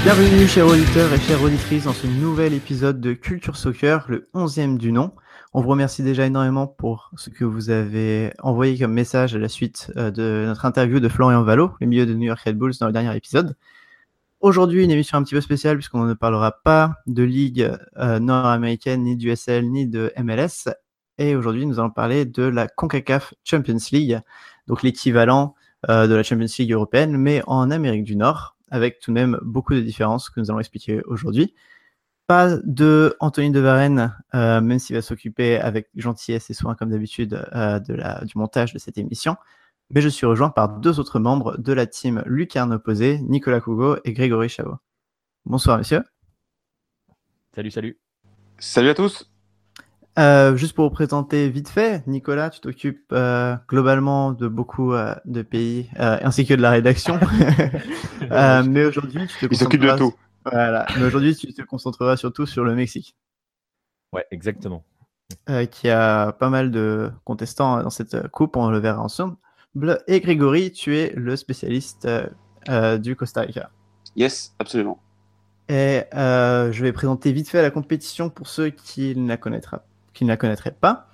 Bienvenue chers auditeurs et chères auditrices dans ce nouvel épisode de Culture Soccer, le 11e du nom. On vous remercie déjà énormément pour ce que vous avez envoyé comme message à la suite de notre interview de Florian Vallo, le milieu de New York Red Bulls dans le dernier épisode. Aujourd'hui, une émission un petit peu spéciale puisqu'on ne parlera pas de ligue nord-américaine, ni du SL, ni de MLS. Et aujourd'hui, nous allons parler de la CONCACAF Champions League, donc l'équivalent de la Champions League européenne, mais en Amérique du Nord, avec tout de même beaucoup de différences que nous allons expliquer aujourd'hui. Pas de Anthony de Varenne, même s'il va s'occuper avec gentillesse et soin, comme d'habitude, du montage de cette émission. Mais je suis rejoint par deux autres membres de la team Lucarne Opposée, Nicolas Cougo et Grégory Chavot. Bonsoir, messieurs. Salut, salut. Salut à tous. Juste pour vous présenter vite fait, Nicolas, tu t'occupes globalement de beaucoup de pays ainsi que de la rédaction. Mais aujourd'hui, tu te Il s'occupe de tout. Voilà. Mais aujourd'hui, tu te concentreras surtout sur le Mexique. Ouais, exactement. Qui a pas mal de contestants dans cette coupe, on le verra ensemble. Et Grégory, tu es le spécialiste du Costa Rica. Yes, absolument. Et je vais présenter vite fait la compétition pour ceux qui ne la connaîtraient pas.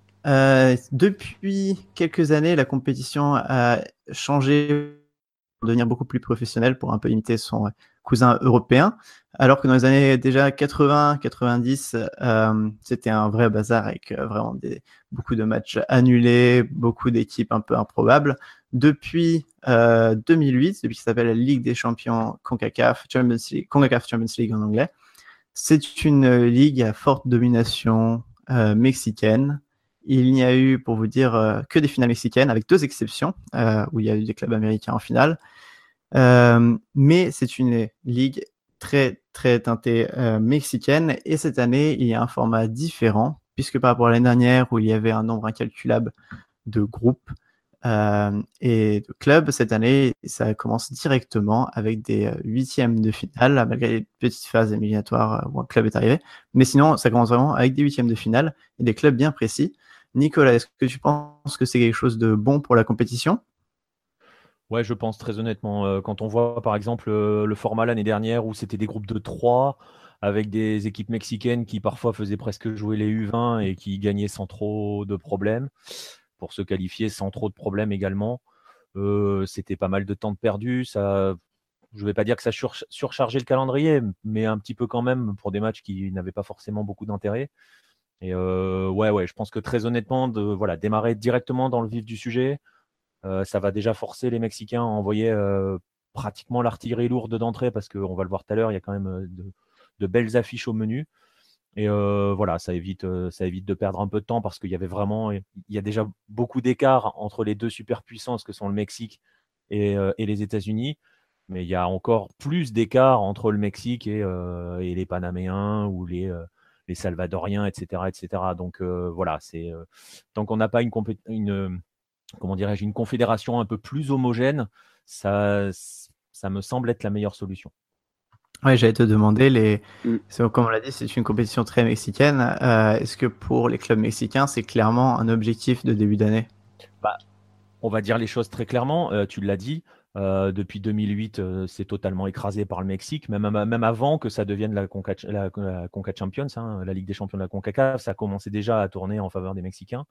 Depuis quelques années, la compétition a changé pour devenir beaucoup plus professionnelle, pour un peu imiter son cousin européen, alors que dans les années déjà 80-90, c'était un vrai bazar avec vraiment beaucoup de matchs annulés, beaucoup d'équipes un peu improbables. Depuis 2008, depuis que ça s'appelle la Ligue des Champions CONCACAF Champions League en anglais, c'est une ligue à forte domination mexicaine. Il n'y a eu, pour vous dire, que des finales mexicaines, avec deux exceptions, où il y a eu des clubs américains en finale. Mais c'est une ligue très, très teintée mexicaine. Et cette année, il y a un format différent, puisque par rapport à l'année dernière, où il y avait un nombre incalculable de groupes et de clubs, cette année, ça commence directement avec des huitièmes de finale, malgré les petites phases éliminatoires où un club est arrivé. Mais sinon, ça commence vraiment avec des huitièmes de finale et des clubs bien précis. Nicolas, est-ce que tu penses que c'est quelque chose de bon pour la compétition ? Ouais, je pense très honnêtement. Quand on voit par exemple le format l'année dernière où c'était des groupes de 3 avec des équipes mexicaines qui parfois faisaient presque jouer les U20 et qui gagnaient sans trop de problèmes, pour se qualifier sans trop de problèmes également. C'était pas mal de temps de perdu. Ça, je ne vais pas dire que ça surchargeait le calendrier, mais un petit peu quand même pour des matchs qui n'avaient pas forcément beaucoup d'intérêt. Et ouais, je pense que très honnêtement, démarrer directement dans le vif du sujet, ça va déjà forcer les Mexicains à envoyer pratiquement l'artillerie lourde d'entrée parce qu'on va le voir tout à l'heure, il y a quand même de belles affiches au menu. Et voilà, ça évite de perdre un peu de temps parce qu'il y a déjà beaucoup d'écart entre les deux superpuissances que sont le Mexique et les États-Unis. Mais il y a encore plus d'écart entre le Mexique et les Panaméens ou les Salvadoriens, etc., etc. Donc voilà, tant qu'on n'a pas comment dirais-je, une confédération un peu plus homogène, ça me semble être la meilleure solution. Ouais, j'allais te demander, Mm. comme on l'a dit, c'est une compétition très mexicaine. Est-ce que pour les clubs mexicains, c'est clairement un objectif de début d'année ? Bah, on va dire les choses très clairement, tu l'as dit, depuis 2008, c'est totalement écrasé par le Mexique, même avant que ça devienne la Conca Champions, hein, la Ligue des champions de la CONCACAF, ça commençait déjà à tourner en faveur des Mexicains.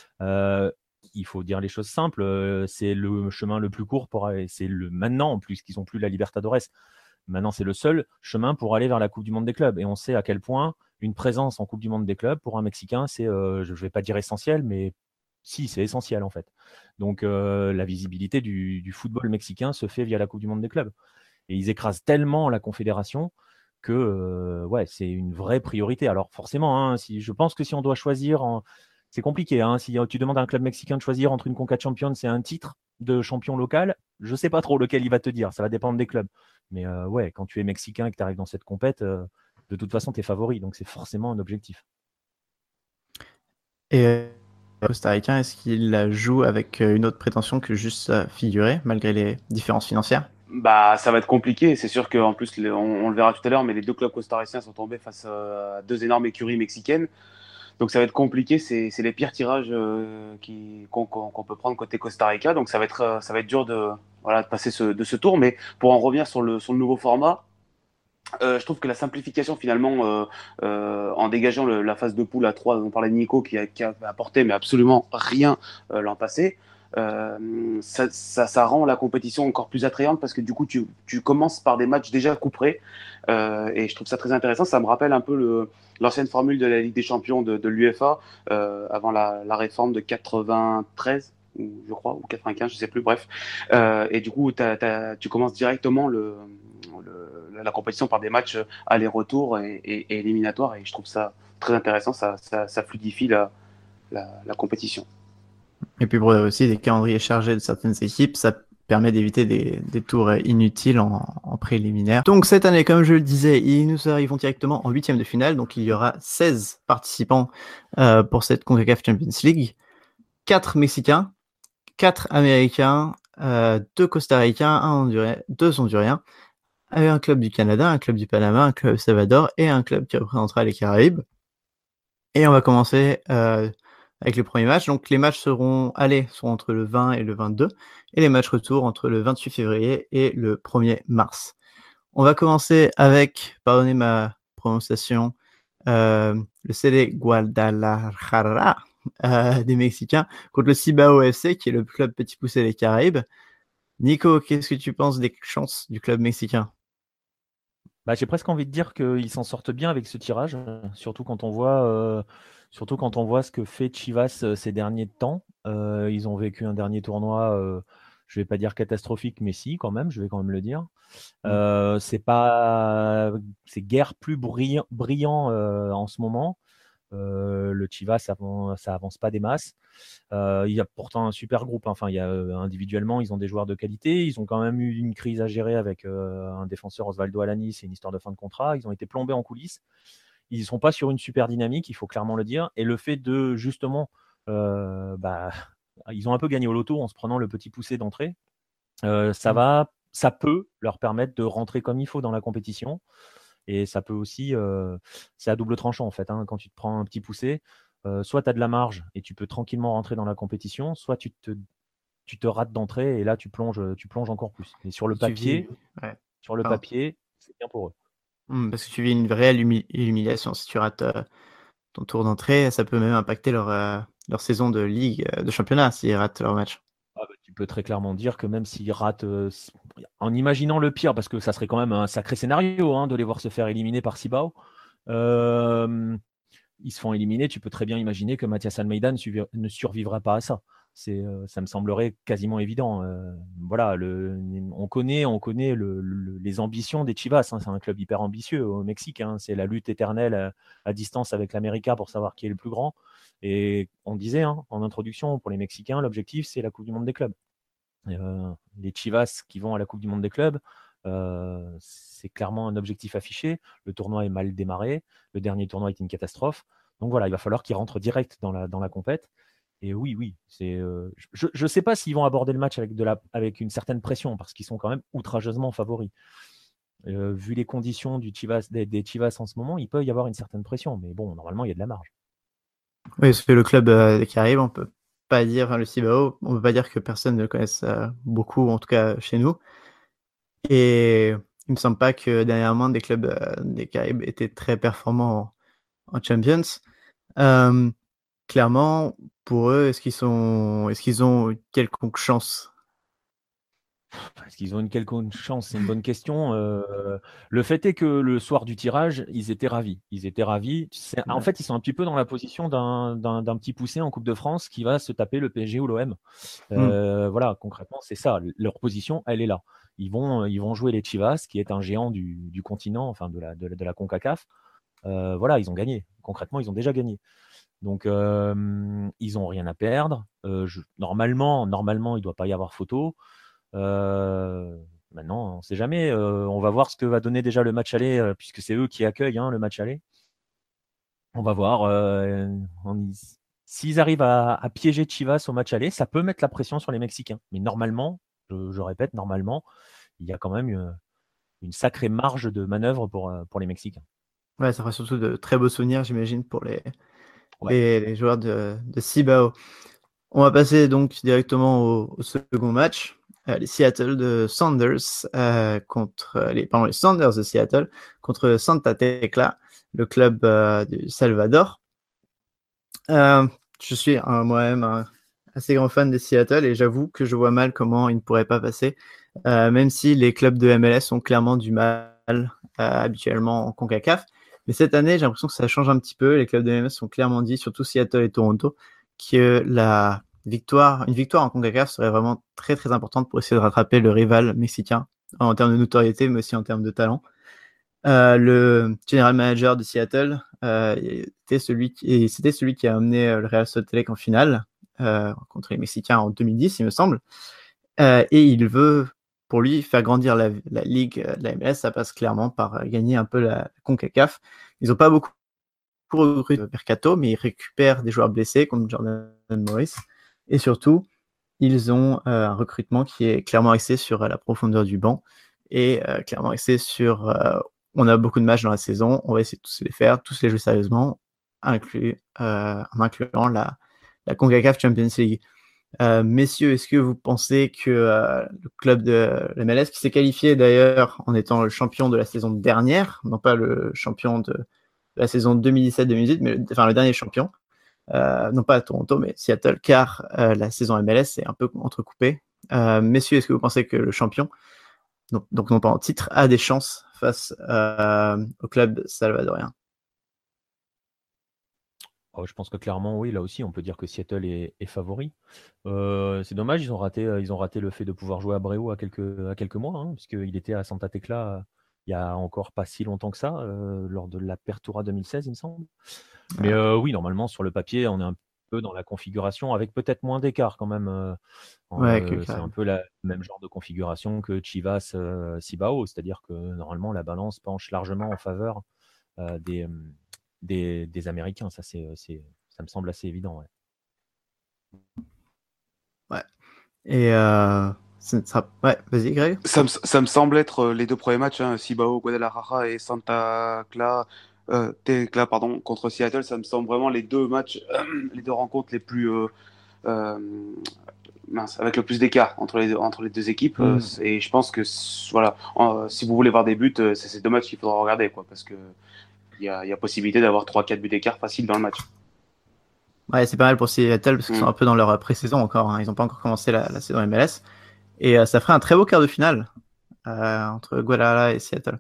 Il faut dire les choses simples, c'est le chemin le plus court maintenant, en plus qu'ils n'ont plus la Libertadores. Maintenant, c'est le seul chemin pour aller vers la Coupe du Monde des clubs. Et on sait à quel point une présence en Coupe du Monde des clubs, pour un Mexicain, c'est, je ne vais pas dire essentiel, mais si, c'est essentiel en fait. Donc, la visibilité du football mexicain se fait via la Coupe du Monde des clubs. Et ils écrasent tellement la Confédération que ouais, c'est une vraie priorité. Alors forcément, hein, je pense que si on doit choisir, c'est compliqué. Hein, si tu demandes à un club mexicain de choisir entre une Conca Champions et un titre de champion local, je ne sais pas trop lequel il va te dire. Ça va dépendre des clubs. Mais ouais, quand tu es mexicain et que tu arrives dans cette compète, de toute façon, tu es favori. Donc c'est forcément un objectif. Et Costa Ricain, est-ce qu'il la joue avec une autre prétention que juste figurer, malgré les différences financières ? Bah, ça va être compliqué. C'est sûr qu'en plus, on le verra tout à l'heure, mais les deux clubs costariciens sont tombés face à deux énormes écuries mexicaines. Donc ça va être compliqué. C'est les pires tirages qu'on peut prendre côté Costa Rica. Donc ça va être dur de passer de ce tour. Mais pour en revenir sur le nouveau format, Je trouve que la simplification finalement, en dégageant la phase de poule à 3 dont parlait Nico, qui a apporté mais absolument rien l'an passé, ça rend la compétition encore plus attrayante parce que du coup tu commences par des matchs déjà couperés et je trouve ça très intéressant. Ça me rappelle un peu l'ancienne formule de la Ligue des Champions de l'UEFA avant la réforme de 93 je crois, ou 95, je sais plus, bref. Et du coup, tu commences directement la compétition par des matchs aller-retour et éliminatoires. Et je trouve ça très intéressant. Ça fluidifie la compétition. Et puis pour aussi des calendriers chargés de certaines équipes, ça permet d'éviter des tours inutiles en préliminaire. Donc cette année, comme je le disais, nous arrivons directement en huitième de finale. Donc il y aura 16 participants pour cette CONCACAF Champions League. 4 Mexicains, 4 Américains, 2 Costa-Ricains, 2 Honduriens, un club du Canada, un club du Panama, un club Salvador et un club qui représentera les Caraïbes. Et on va commencer avec le premier match. Donc les matchs seront entre le 20 et le 22 et les matchs retour entre le 28 février et le 1er mars. On va commencer avec, pardonnez ma prononciation, le CD Guadalajara des Mexicains contre le Cibao FC qui est le club Petit Poucet des Caraïbes. Nico, qu'est-ce que tu penses des chances du club mexicain? J'ai presque envie de dire qu'ils s'en sortent bien avec ce tirage, surtout quand on voit ce que fait Chivas ces derniers temps. Ils ont vécu un dernier tournoi, je ne vais pas dire catastrophique, mais si, quand même, je vais quand même le dire. C'est guère plus brillant en ce moment. Le Chivas, ça avance pas des masses. Il y a pourtant un super groupe. Enfin, individuellement, ils ont des joueurs de qualité. Ils ont quand même eu une crise à gérer avec un défenseur, Osvaldo Alanis, et une histoire de fin de contrat. Ils ont été plombés en coulisses. Ils ne sont pas sur une super dynamique, il faut clairement le dire. Et le fait de, justement, ils ont un peu gagné au loto en se prenant le petit poussé d'entrée. Ça peut leur permettre de rentrer comme il faut dans la compétition. Et ça peut aussi, c'est à double tranchant en fait, hein, quand tu te prends un petit poussé, soit tu as de la marge et tu peux tranquillement rentrer dans la compétition, soit tu te rates d'entrée et là tu plonges encore plus. Et sur le papier, c'est bien pour eux. Parce que tu vis une réelle humiliation. Si tu rates ton tour d'entrée, ça peut même impacter leur saison de ligue, de championnat, s'ils ratent leur match. Tu peux très clairement dire que même s'ils ratent, en imaginant le pire, parce que ça serait quand même un sacré scénario de les voir se faire éliminer par Cibao, ils se font éliminer, tu peux très bien imaginer que Mathias Almeida ne survivra pas à ça. Ça me semblerait quasiment évident. Voilà, on connaît les ambitions des Chivas. C'est un club hyper ambitieux au Mexique. C'est la lutte éternelle à distance avec l'América pour savoir qui est le plus grand. Et on disait en introduction, pour les Mexicains, l'objectif, c'est la Coupe du Monde des clubs. Les Chivas qui vont à la Coupe du Monde des clubs, c'est clairement un objectif affiché. Le tournoi est mal démarré. Le dernier tournoi est une catastrophe. Donc voilà, il va falloir qu'ils rentrent direct dans la compète. Et oui, je ne sais pas s'ils vont aborder le match avec une certaine pression, parce qu'ils sont quand même outrageusement favoris. Vu les conditions des Chivas en ce moment, il peut y avoir une certaine pression. Mais bon, normalement, il y a de la marge. Oui, parce que le club des Caraïbes, on peut pas dire, le Cibao, on peut pas dire que personne ne le connaisse beaucoup, en tout cas chez nous. Et il me semble pas que dernièrement des clubs des Caraïbes étaient très performants en Champions. Clairement, pour eux, est-ce qu'ils ont une quelconque chance? Est-ce qu'ils ont une quelconque chance? C'est une bonne question. Le fait est que le soir du tirage, ils étaient ravis. En fait, ils sont un petit peu dans la position d'un petit poussé en Coupe de France qui va se taper le PSG ou l'OM. Voilà, concrètement, c'est ça. Leur position, elle est là. Ils vont jouer les Chivas, qui est un géant du continent, enfin de la CONCACAF. Voilà, ils ont gagné. Concrètement, ils ont déjà gagné. Donc, ils n'ont rien à perdre. Normalement, il ne doit pas y avoir photo. Maintenant, on ne sait jamais. On va voir ce que va donner déjà le match aller, puisque c'est eux qui accueillent le match aller. On va voir. S'ils arrivent à piéger Chivas au match aller, ça peut mettre la pression sur les Mexicains. Mais normalement, je répète, normalement, il y a quand même une sacrée marge de manœuvre pour les Mexicains. Ouais, ça fera surtout de très beaux souvenirs, j'imagine, pour les joueurs de Cibao. On va passer donc directement au second match. les Seattle de Sounders contre les Sounders de Seattle contre Santa Tecla, le club du Salvador. Je suis moi-même assez grand fan des Seattle et j'avoue que je vois mal comment ils ne pourraient pas passer, même si les clubs de MLS ont clairement du mal habituellement en CONCACAF. Mais cette année, j'ai l'impression que ça change un petit peu. Les clubs de MLS ont clairement dit, surtout Seattle et Toronto, que une victoire en CONCACAF serait vraiment très très importante pour essayer de rattraper le rival mexicain en termes de notoriété, mais aussi en termes de talent. Le general manager de Seattle c'était celui qui a amené le Real Salt Lake en finale contre les Mexicains en 2010, il me semble. Et il veut, pour lui, faire grandir la ligue de la MLS. Ça passe clairement par gagner un peu la CONCACAF. Ils n'ont pas beaucoup recruté mercato, mais ils récupèrent des joueurs blessés comme Jordan Morris. Et surtout, ils ont un recrutement qui est clairement axé sur la profondeur du banc et clairement axé sur on a beaucoup de matchs dans la saison, on va essayer de tous les faire, tous les jouer sérieusement, en incluant la CONCACAF Champions League. Messieurs, est-ce que vous pensez que le club de l'MLS, qui s'est qualifié d'ailleurs en étant le champion de la saison dernière, non pas le champion de la saison 2017-2018, mais le dernier champion, non pas à Toronto, mais Seattle, car la saison MLS est un peu entrecoupée. Messieurs, est-ce que vous pensez que le champion, donc non pas en titre, a des chances face au club salvadorien? Je pense que clairement, oui, là aussi, on peut dire que Seattle est favori. C'est dommage, ils ont raté le fait de pouvoir jouer à Abreu à quelques mois, puisqu'il était à Santa Tecla il y a encore pas si longtemps que ça, lors de l'Apertura 2016, il me semble. Mais oui, normalement, sur le papier, on est un peu dans la configuration, avec peut-être moins d'écart quand même. C'est un peu le même genre de configuration que Chivas Cibao, c'est-à-dire que normalement, la balance penche largement en faveur des Américains. Ça me semble assez évident. Ouais. Et vas-y, Greg. Ça me semble être les deux premiers matchs, Cibao, Guadalajara et Santa Clara, Tecla, pardon, contre Seattle. Ça me semble vraiment les deux matchs, les deux rencontres les plus avec le plus d'écart entre les deux équipes. Et je pense que voilà, si vous voulez voir des buts, c'est ces deux matchs qu'il faudra regarder, quoi, parce que il y a possibilité d'avoir 3-4 buts d'écart facile dans le match. Ouais, c'est pas mal pour Seattle parce qu'ils sont un peu dans leur pré-saison encore. Ils n'ont pas encore commencé la saison MLS. Et ça ferait un très beau quart de finale entre Guadalajara et Seattle.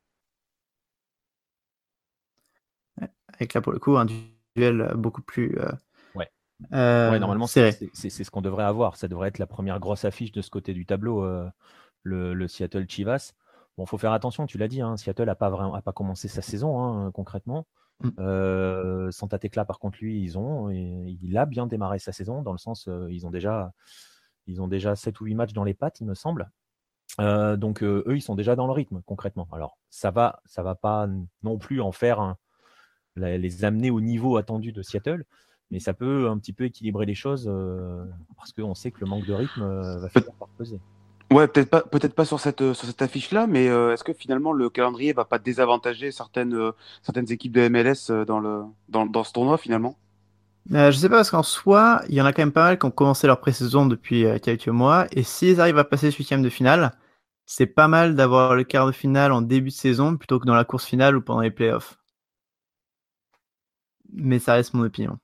Avec là, pour le coup, un duel beaucoup plus normalement, serré. C'est ce qu'on devrait avoir. Ça devrait être la première grosse affiche de ce côté du tableau, le Seattle Chivas. Bon, faut faire attention, tu l'as dit, Seattle n'a pas commencé sa saison concrètement. Santa Tecla, par contre, lui, il a bien démarré sa saison, dans le sens, ils ont déjà 7 ou 8 matchs dans les pattes, il me semble. Donc, eux, ils sont déjà dans le rythme, concrètement. Alors, ça va pas non plus en faire les amener au niveau attendu de Seattle, mais ça peut un petit peu équilibrer les choses parce qu'on sait que le manque de rythme va finir par peser. Ouais, peut-être pas sur cette affiche-là, mais est-ce que finalement le calendrier va pas désavantager certaines équipes de MLS dans ce tournoi finalement? Je sais pas, parce qu'en soi, il y en a quand même pas mal qui ont commencé leur pré-saison depuis quelques mois, et s'ils arrivent à passer ce huitième de finale, c'est pas mal d'avoir le quart de finale en début de saison plutôt que dans la course finale ou pendant les playoffs. Mais ça reste mon opinion.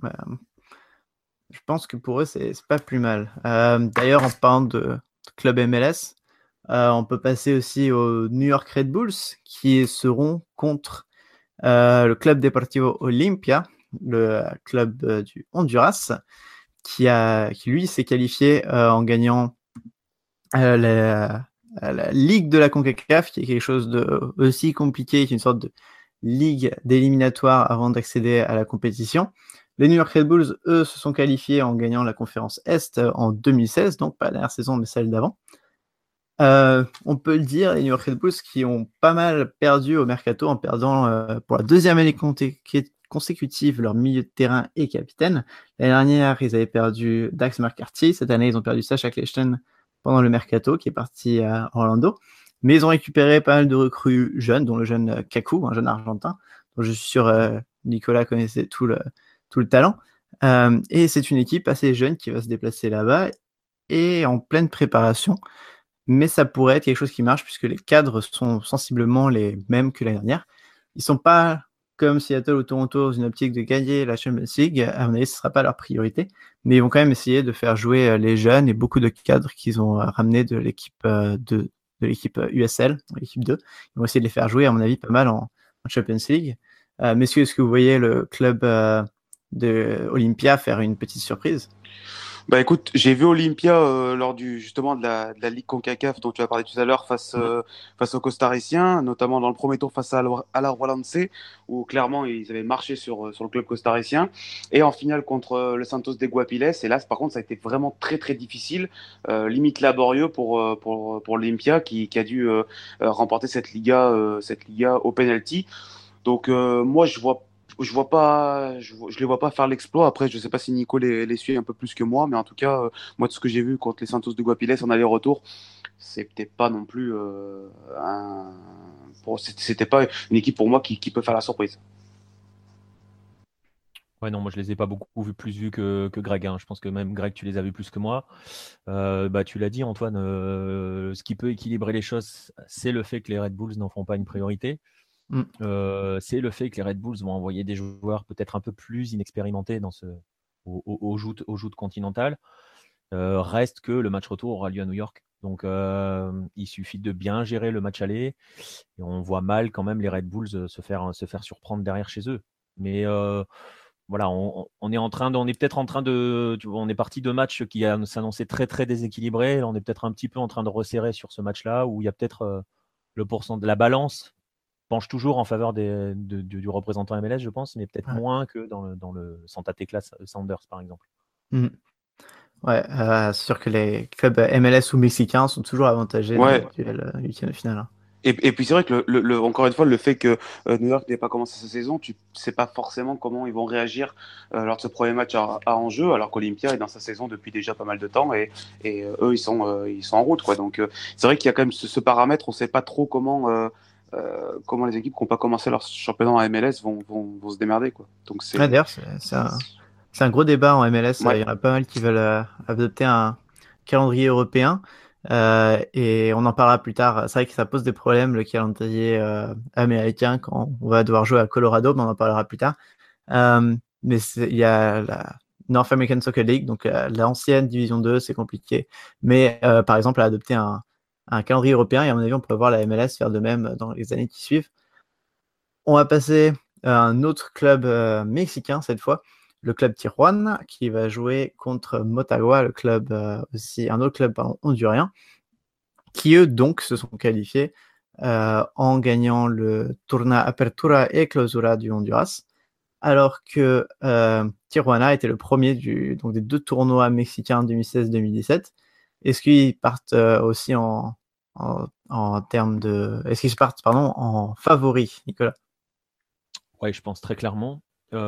Je pense que pour eux, c'est pas plus mal. D'ailleurs, en parlant de club MLS, on peut passer aussi aux New York Red Bulls qui seront contre le Club Deportivo Olimpia, le club du Honduras, qui lui s'est qualifié en gagnant la Ligue de la CONCACAF, qui est quelque chose de aussi compliqué, qui est une sorte de ligue d'éliminatoire avant d'accéder à la compétition. Les New York Red Bulls, eux, se sont qualifiés en gagnant la conférence Est en 2016, donc pas la dernière saison, mais celle d'avant. On peut le dire, les New York Red Bulls qui ont pas mal perdu au mercato en perdant pour la deuxième année consécutive leur milieu de terrain et capitaine. L'année dernière, ils avaient perdu Dax McCarthy. Cette année, ils ont perdu Sacha Kljestan pendant le mercato qui est parti à Orlando. Mais ils ont récupéré pas mal de recrues jeunes, dont le jeune Kaku, un jeune argentin, dont je suis sûr Nicolas connaissait tout le talent. Et c'est une équipe assez jeune qui va se déplacer là-bas est en pleine préparation, mais ça pourrait être quelque chose qui marche puisque les cadres sont sensiblement les mêmes que l'année dernière. Ils sont pas comme Seattle ou Toronto dans une optique de gagner la Champions League. À mon avis, ce sera pas leur priorité, mais ils vont quand même essayer de faire jouer les jeunes et beaucoup de cadres qu'ils ont ramenés de l'équipe de l'équipe USL, l'équipe 2. Ils vont essayer de les faire jouer, à mon avis, pas mal en Champions League. Messieurs, est-ce que vous voyez le club de Olympia faire une petite surprise? Bah écoute, j'ai vu Olympia lors justement de la Ligue CONCACAF dont tu as parlé tout à l'heure face aux Costariciens, notamment dans le premier tour face à la Rolandse, où clairement ils avaient marché sur le club costaricien, et en finale contre le Santos de Guapiles. Et là, par contre, ça a été vraiment très très difficile, limite laborieux pour l'Olympia qui a dû remporter cette Liga au penalty. Donc moi je les vois pas faire l'exploit. Après, je sais pas si Nico les suit un peu plus que moi, mais en tout cas, moi de ce que j'ai vu contre les Santos de Guapiles en aller-retour, c'était pas non plus c'était pas une équipe pour moi qui peut faire la surprise. Ouais, non, moi je les ai pas beaucoup plus vus que Greg, hein. Je pense que même Greg, tu les as vus plus que moi. Bah, tu l'as dit, Antoine, ce qui peut équilibrer les choses, c'est le fait que les Red Bulls n'en font pas une priorité. Mm. C'est le fait que les Red Bulls vont envoyer des joueurs peut-être un peu plus inexpérimentés au joutes continental. Reste que le match retour aura lieu à New York. Donc, il suffit de bien gérer le match aller. Et on voit mal quand même les Red Bulls se faire surprendre derrière chez eux. Mais voilà, on est peut-être en train de. On est parti de matchs qui s'annonçaient très très déséquilibrés. Là, on est peut-être un petit peu en train de resserrer sur ce match-là où il y a peut-être le pourcent de la balance penche toujours en faveur du représentant MLS, je pense, mais peut-être Ouais. moins que dans le Santa Tecla Sounders, par exemple. Mm. Ouais, c'est sûr que les clubs MLS ou mexicains sont toujours avantagés dans les Ouais. duels huitièmes de finale. Et puis c'est vrai que encore une fois, le fait que New York n'ait pas commencé sa saison, tu sais pas forcément comment ils vont réagir lors de ce premier match à enjeu, alors qu'Olympia est dans sa saison depuis déjà pas mal de temps et eux ils sont en route quoi. Donc c'est vrai qu'il y a quand même ce paramètre, on sait pas trop comment les équipes qui n'ont pas commencé leur championnat en MLS vont se démerder quoi. Donc Ouais, c'est d'ailleurs, c'est un gros débat en MLS. Il ouais. y en a pas mal qui veulent adopter un calendrier européen. Et on en parlera plus tard. C'est vrai que ça pose des problèmes, le calendrier américain, quand on va devoir jouer à Colorado, mais on en parlera plus tard. Mais il y a la North American Soccer League, donc l'ancienne Division 2, c'est compliqué. Mais par exemple, à adopter un calendrier européen, et à mon avis, on pourrait voir la MLS faire de même dans les années qui suivent. On va passer à un autre club mexicain cette fois, le club Tijuana, qui va jouer contre Motagua, le club aussi, un autre club hondurien, qui eux donc se sont qualifiés en gagnant le Tournoi Apertura et Clausura du Honduras, alors que Tijuana était le premier donc des deux tournois mexicains 2016-2017. Est-ce qu'ils partent aussi en termes de... Est-ce qu'ils partent, pardon, en favoris, Nicolas? Ouais, je pense très clairement.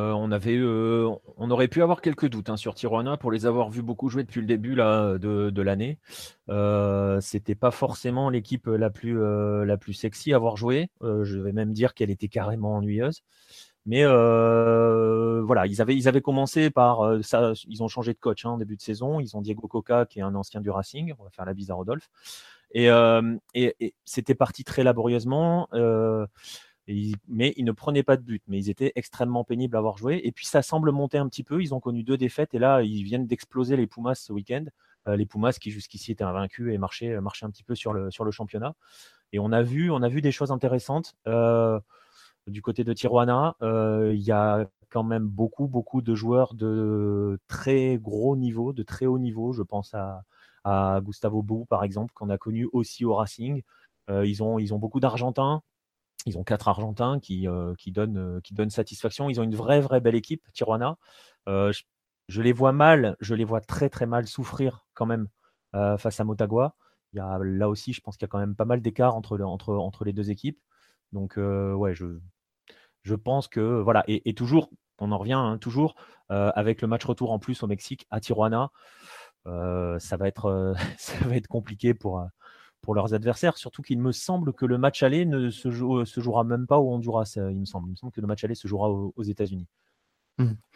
On aurait pu avoir quelques doutes sur Tijuana pour les avoir vus beaucoup jouer depuis le début là, de l'année. C'était pas forcément l'équipe la plus sexy à avoir joué. Je vais même dire qu'elle était carrément ennuyeuse. Mais voilà, ils avaient commencé par ça. Ils ont changé de coach en début de saison. Ils ont Diego Coca, qui est un ancien du Racing. On va faire la bise à Rodolphe. Et c'était parti très laborieusement. Mais ils ne prenaient pas de but, mais ils étaient extrêmement pénibles à avoir joué. Et puis ça semble monter un petit peu. Ils ont connu 2 défaites et là, ils viennent d'exploser les Pumas ce week-end. Les Pumas qui jusqu'ici étaient invaincus et marchaient un petit peu sur le championnat. Et on a vu des choses intéressantes. Du côté de Tijuana, il y a quand même beaucoup de joueurs de très gros niveau, de très haut niveau. Je pense à Gustavo Bou, par exemple, qu'on a connu aussi au Racing. Ils ont beaucoup d'Argentins. Ils ont 4 Argentins qui donnent satisfaction. Ils ont une vraie belle équipe, Tijuana. Je les vois mal, je les vois très très mal souffrir quand même face à Motagua. Là aussi, je pense qu'il y a quand même pas mal d'écart entre les deux équipes. Donc ouais, je pense que voilà. Et toujours, on en revient toujours avec le match retour en plus au Mexique à Tijuana. Ça va être compliqué pour leurs adversaires, surtout qu'il me semble que le match aller ne se jouera même pas au Honduras, il me semble. Il me semble que le match aller se jouera aux États-Unis.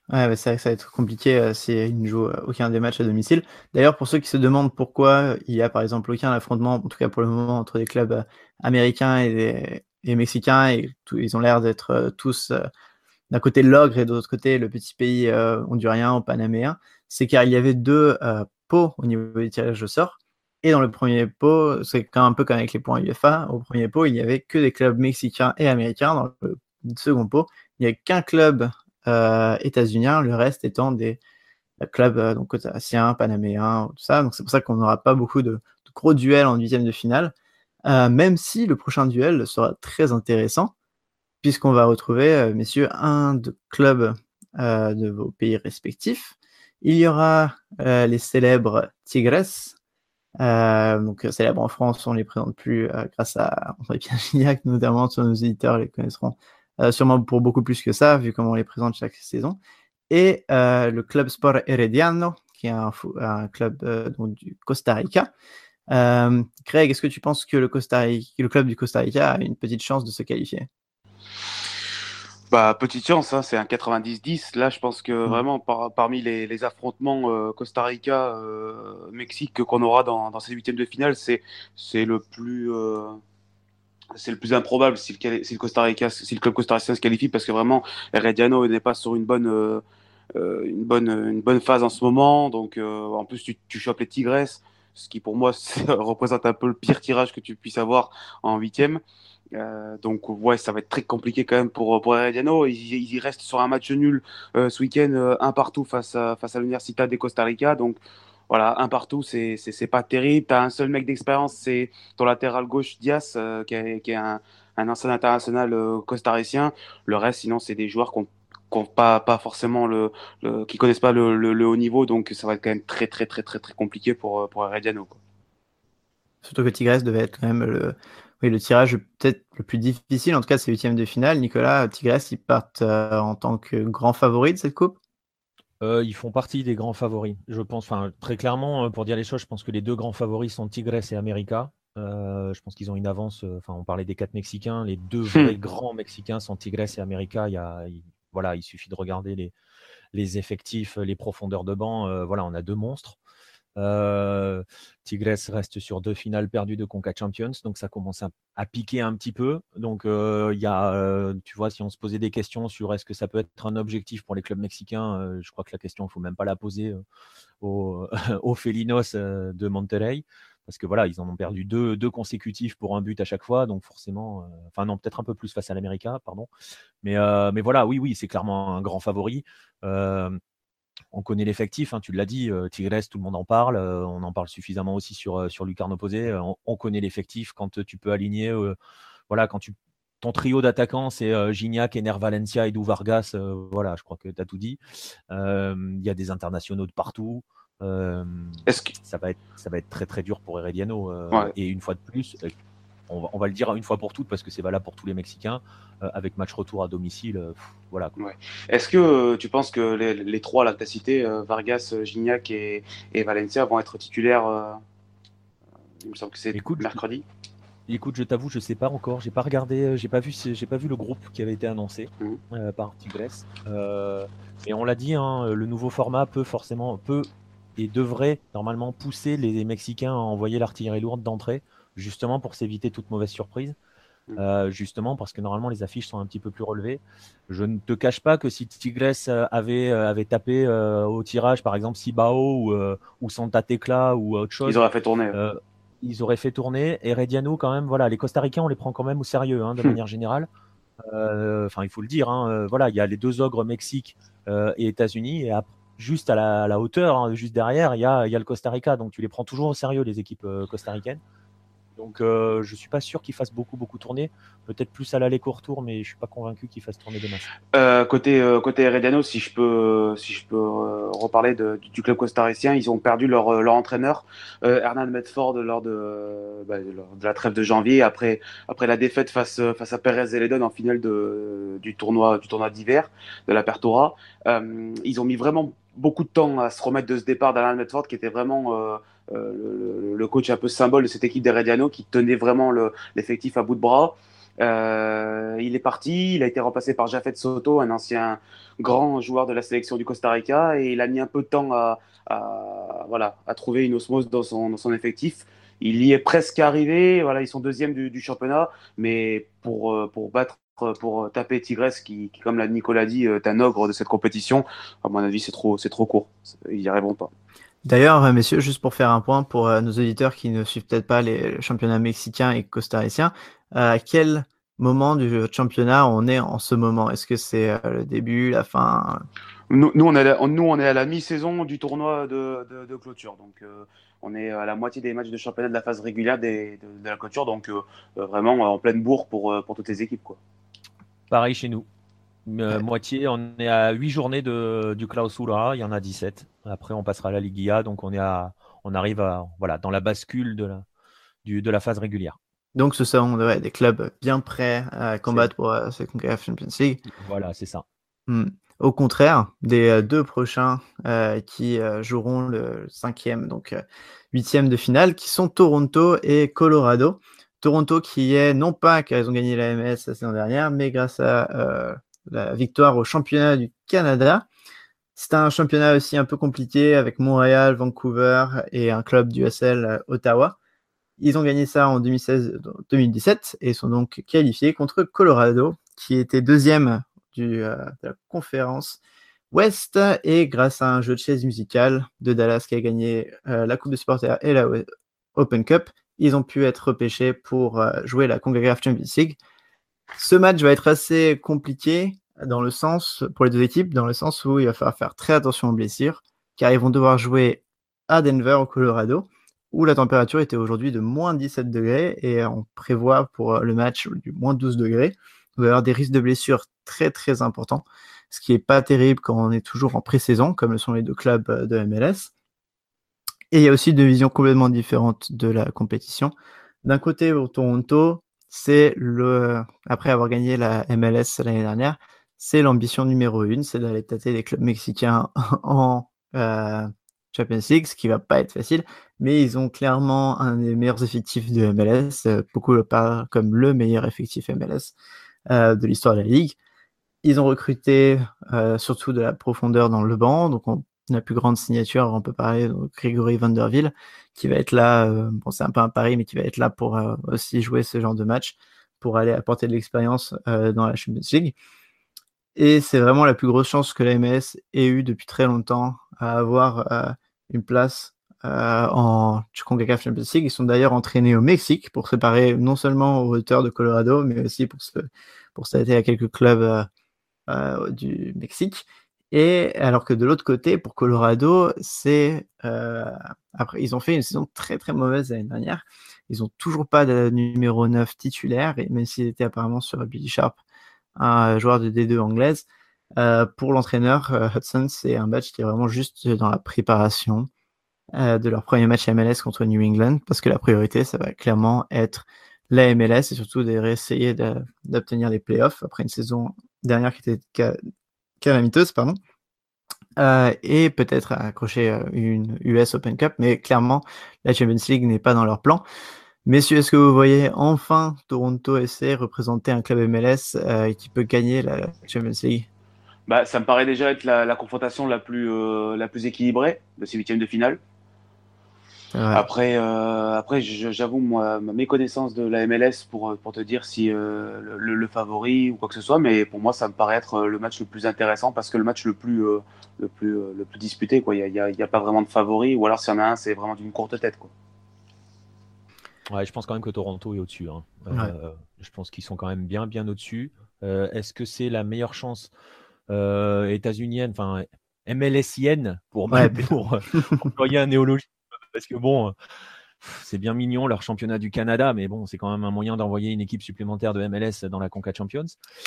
Ouais, bah, c'est vrai que ça va être compliqué s'ils ne jouent aucun des matchs à domicile. D'ailleurs, pour ceux qui se demandent pourquoi il y a par exemple aucun affrontement, en tout cas pour le moment, entre des clubs américains et mexicains, et ils ont l'air d'être tous d'un côté l'ogre et de l'autre côté le petit pays hondurien ou panaméen, c'est car il y avait deux pots au niveau du tirage au sort. Et dans le premier pot, c'est un peu comme avec les points UEFA, au premier pot, il n'y avait que des clubs mexicains et américains. Dans le second pot, il n'y avait qu'un club états-unien, le reste étant des clubs donc caucasiens, panaméens, tout ça. Donc c'est pour ça qu'on n'aura pas beaucoup de gros duels en huitième de finale, même si le prochain duel sera très intéressant, puisqu'on va retrouver, messieurs, un club de vos pays respectifs. Il y aura les célèbres Tigres, donc célèbres en France, on ne les présente plus grâce à André-Pierre Gignac, notamment, sur nos éditeurs les connaîtront sûrement pour beaucoup plus que ça, vu comment on les présente chaque saison. Et le Club Sport Herediano, qui est un club donc, du Costa Rica. Greg, est-ce que tu penses que le club du Costa Rica a une petite chance de se qualifier? Bah, petite chance, hein, c'est un 90-10. Là, je pense que vraiment, parmi les affrontements Costa Rica-Mexique qu'on aura dans ces huitièmes de finale, c'est le plus. C'est le plus improbable si le club costaricien se qualifie, parce que vraiment Herediano n'est pas sur une bonne phase en ce moment. Donc en plus tu chopes les Tigres, ce qui pour moi représente un peu le pire tirage que tu puisses avoir en huitième. Donc ouais, ça va être très compliqué quand même pour Herediano. Ils y restent sur un match nul ce week-end, un partout face à l'Universitad de Costa Rica. Donc voilà, un partout, c'est pas terrible. Tu as un seul mec d'expérience, c'est ton latéral gauche Diaz, qui est un ancien international costaricien. Le reste, sinon, c'est des joueurs qui ont pas forcément qui connaissent pas le haut niveau. Donc ça va être quand même très, très, très, très, très compliqué pour Herediano, quoi. Surtout que Tigres devait être quand même le tirage peut-être le plus difficile, en tout cas c'est huitième de finale. Nicolas, Tigres, ils partent en tant que grands favoris de cette coupe? Ils font partie des grands favoris, je pense. Enfin, très clairement, pour dire les choses, je pense que les deux grands favoris sont Tigres et América. Je pense qu'ils ont une avance. Enfin, on parlait des quatre Mexicains. Les deux vrais grands Mexicains sont Tigres et América. Voilà, il suffit de regarder les effectifs, les profondeurs de banc. Voilà, on a deux monstres. Tigres reste sur 2 finales perdues de Conca Champions, donc ça commence à piquer un petit peu. Donc tu vois, si on se posait des questions sur est-ce que ça peut être un objectif pour les clubs mexicains, je crois que la question, il ne faut même pas la poser aux, aux Felinos de Monterrey, parce que voilà, ils en ont perdu deux consécutifs pour un but à chaque fois, donc forcément, enfin non, peut-être un peu plus face à l'América, pardon. Mais voilà, oui, c'est clairement un grand favori. On connaît l'effectif, hein, tu l'as dit, Tigres, tout le monde en parle. On en parle suffisamment aussi sur Lucarno Posé. On connaît l'effectif quand tu peux aligner. Voilà, ton trio d'attaquants, c'est Gignac, Ener Valencia et Edu Vargas. Voilà, je crois que tu as tout dit. Il y a des internationaux de partout. Ça va être très très dur pour Herediano. Ouais. Et une fois de plus, on va le dire une fois pour toutes, parce que c'est valable pour tous les Mexicains, avec match retour à domicile. Voilà. Ouais. Est-ce que tu penses que les trois, là, que tu as cité, Vargas, Gignac et Valencia, vont être titulaires il me semble que c'est mercredi. Écoute, je t'avoue, je sais pas encore. J'ai pas regardé, j'ai pas vu le groupe qui avait été annoncé par Tigres. Et on l'a dit, hein, le nouveau format peut et devrait normalement pousser les Mexicains à envoyer l'artillerie lourde d'entrée, justement pour s'éviter toute mauvaise surprise. Justement parce que normalement les affiches sont un petit peu plus relevées. Je ne te cache pas que si Tigres avait tapé au tirage, par exemple Cibao ou Santa Tecla ou autre chose, ils auraient fait tourner. Ils auraient fait tourner. Et Herediano, quand même, voilà, les Costa-Ricains, on les prend quand même au sérieux, hein, de manière générale. Enfin, il faut le dire, hein, voilà, il y a les deux ogres Mexique et États-Unis, et juste à la hauteur, hein, juste derrière, il y a le Costa Rica. Donc tu les prends toujours au sérieux, les équipes costaricaines. Donc je ne suis pas sûr qu'ils fassent beaucoup tourner. Peut-être plus à l'aller-court tour, mais je ne suis pas convaincu qu'ils fassent tourner des masses. Côté Herediano, si je peux reparler du club costaricien, ils ont perdu leur entraîneur, Hernan Medford, lors de la trêve de janvier, après la défaite face à Pérez Zeledon en finale du tournoi d'hiver de l'Apertura. Ils ont mis vraiment beaucoup de temps à se remettre de ce départ d'Hernan Medford, qui était vraiment le coach un peu symbole de cette équipe d'Herediano, qui tenait vraiment l'effectif à bout de bras. Il est parti, il a été remplacé par Jafet Soto, un ancien grand joueur de la sélection du Costa Rica, et il a mis un peu de temps voilà, à trouver une osmose dans son effectif. Il y est presque arrivé, voilà, ils sont deuxième du championnat, mais pour battre, pour taper Tigres, qui comme Nicolas dit, est un ogre de cette compétition, à mon avis, c'est trop court. Ils n'y arriveront pas. D'ailleurs, messieurs, juste pour faire un point pour nos auditeurs qui ne suivent peut-être pas les championnats mexicains et costariciens, à quel moment du championnat on est en ce moment? Est-ce que c'est le début, la fin? On est à la mi-saison du tournoi de clôture. Donc, on est à la moitié des matchs de championnat de la phase régulière de la clôture. Donc, vraiment en pleine bourre pour toutes les équipes, quoi. Pareil chez nous. Ouais. Moitié, on est à 8 journées du Clausura, il y en a 17. Après, on passera à la Liguilla, donc on arrive voilà, dans la bascule de la phase régulière. Donc, ce sont des clubs bien prêts à combattre pour cette CONCACAF Champions League. Voilà, c'est ça. Au contraire, des deux prochains qui joueront le 5e, donc 8e de finale, qui sont Toronto et Colorado. Toronto qui est, non pas car ils ont gagné la MLS la saison dernière, mais grâce à la victoire au championnat du Canada. C'est un championnat aussi un peu compliqué avec Montréal, Vancouver et un club du USL Ottawa. Ils ont gagné ça en 2016-2017 et sont donc qualifiés contre Colorado, qui était deuxième de la conférence Ouest, et grâce à un jeu de chaise musicale de Dallas qui a gagné la Coupe de supporters et la Open Cup, ils ont pu être repêchés pour jouer la CONCACAF Champions League. Ce match va être assez compliqué pour les deux équipes, dans le sens où il va falloir faire très attention aux blessures, car ils vont devoir jouer à Denver, au Colorado, où la température était aujourd'hui de moins 17 degrés, et on prévoit pour le match du moins 12 degrés. Il va y avoir des risques de blessures très très importants, ce qui n'est pas terrible quand on est toujours en pré-saison, comme le sont les deux clubs de MLS. Et il y a aussi deux visions complètement différentes de la compétition. D'un côté, au Toronto, après avoir gagné la MLS l'année dernière, c'est l'ambition numéro 1, c'est d'aller tâter des clubs mexicains en Champions League, ce qui va pas être facile, mais ils ont clairement un des meilleurs effectifs de MLS, beaucoup le parlent comme le meilleur effectif MLS de l'histoire de la Ligue. Ils ont recruté surtout de la profondeur dans le banc, donc la plus grande signature, on peut parler de Grégory Vanderville, qui va être là, c'est un peu un pari, mais qui va être là pour aussi jouer ce genre de match, pour aller apporter de l'expérience dans la Champions League. Et c'est vraiment la plus grosse chance que la MLS ait eu depuis très longtemps à avoir une place en CONCACAF Champions League. Ils sont d'ailleurs entraînés au Mexique pour se préparer non seulement aux hauteurs de Colorado, mais aussi pour s'arrêter à quelques clubs du Mexique. Et alors que de l'autre côté, pour Colorado, après, ils ont fait une saison très très mauvaise l'année dernière. Ils n'ont toujours pas de numéro 9 titulaire, et même s'il était apparemment sur Billy Sharp, un joueur de D2 anglaise. Pour l'entraîneur Hudson, c'est un match qui est vraiment juste dans la préparation de leur premier match MLS contre New England, parce que la priorité, ça va clairement être la MLS et surtout d'essayer d'obtenir les playoffs après une saison dernière qui était calamiteuse, pardon. Et peut-être accrocher une US Open Cup, mais clairement, la Champions League n'est pas dans leur plan. Messieurs, est-ce que vous voyez enfin Toronto FC représenter un club MLS qui peut gagner la Champions League? Bah, ça me paraît déjà être la confrontation la plus équilibrée de ces huitièmes de finale. C'est vrai. Après, j'avoue, moi, ma méconnaissance de la MLS pour te dire si le favori ou quoi que ce soit, mais pour moi, ça me paraît être le match le plus intéressant parce que le match le plus disputé, quoi. Il y a pas vraiment de favori, ou alors s'il y en a un, c'est vraiment d'une courte tête, quoi. Ouais, je pense quand même que Toronto est au-dessus. Hein. Ouais. Je pense qu'ils sont quand même bien, bien au-dessus. Est-ce que c'est la meilleure chance états-unienne, enfin MLSienne, pour Ouais. employer un néologisme? Parce que bon, c'est bien mignon leur championnat du Canada, mais bon, c'est quand même un moyen d'envoyer une équipe supplémentaire de MLS dans la Conca Champions.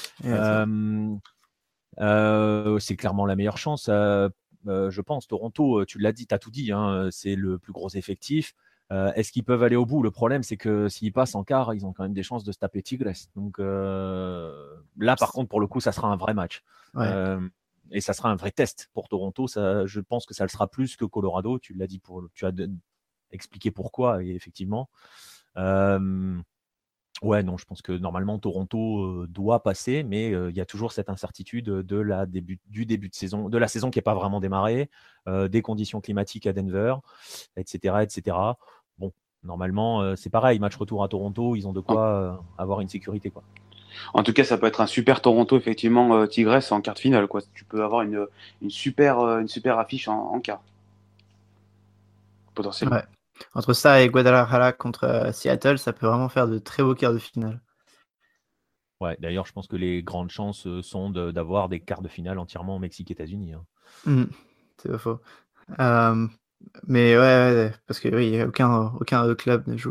C'est clairement la meilleure chance. Je pense, Toronto, tu l'as dit, tu as tout dit, hein, c'est le plus gros effectif. Est-ce qu'ils peuvent aller au bout? Le problème, c'est que s'ils passent en quart, ils ont quand même des chances de se taper Tigres. Donc là, par contre, pour le coup, ça sera un vrai match. Ouais. Et ça sera un vrai test pour Toronto. Je pense que ça le sera plus que Colorado. Tu l'as dit, tu as expliqué pourquoi, et effectivement. Ouais, non, je pense que normalement Toronto doit passer, mais il y a toujours cette incertitude du début de saison, de la saison qui n'est pas vraiment démarrée, des conditions climatiques à Denver, etc., etc. Bon, normalement, c'est pareil, match retour à Toronto, ils ont de En, quoi avoir une sécurité, quoi. en tout cas, ça peut être un super Toronto, effectivement, Tigres en quart de finale, quoi. Tu peux avoir une super affiche en quart, potentiellement. Ouais. Entre ça et Guadalajara contre Seattle, ça peut vraiment faire de très beaux quarts de finale. Ouais, d'ailleurs, je pense que les grandes chances sont d'avoir des quarts de finale entièrement au Mexique-États-Unis, hein. C'est pas faux. Euh, mais ouais, parce que oui, aucun club ne joue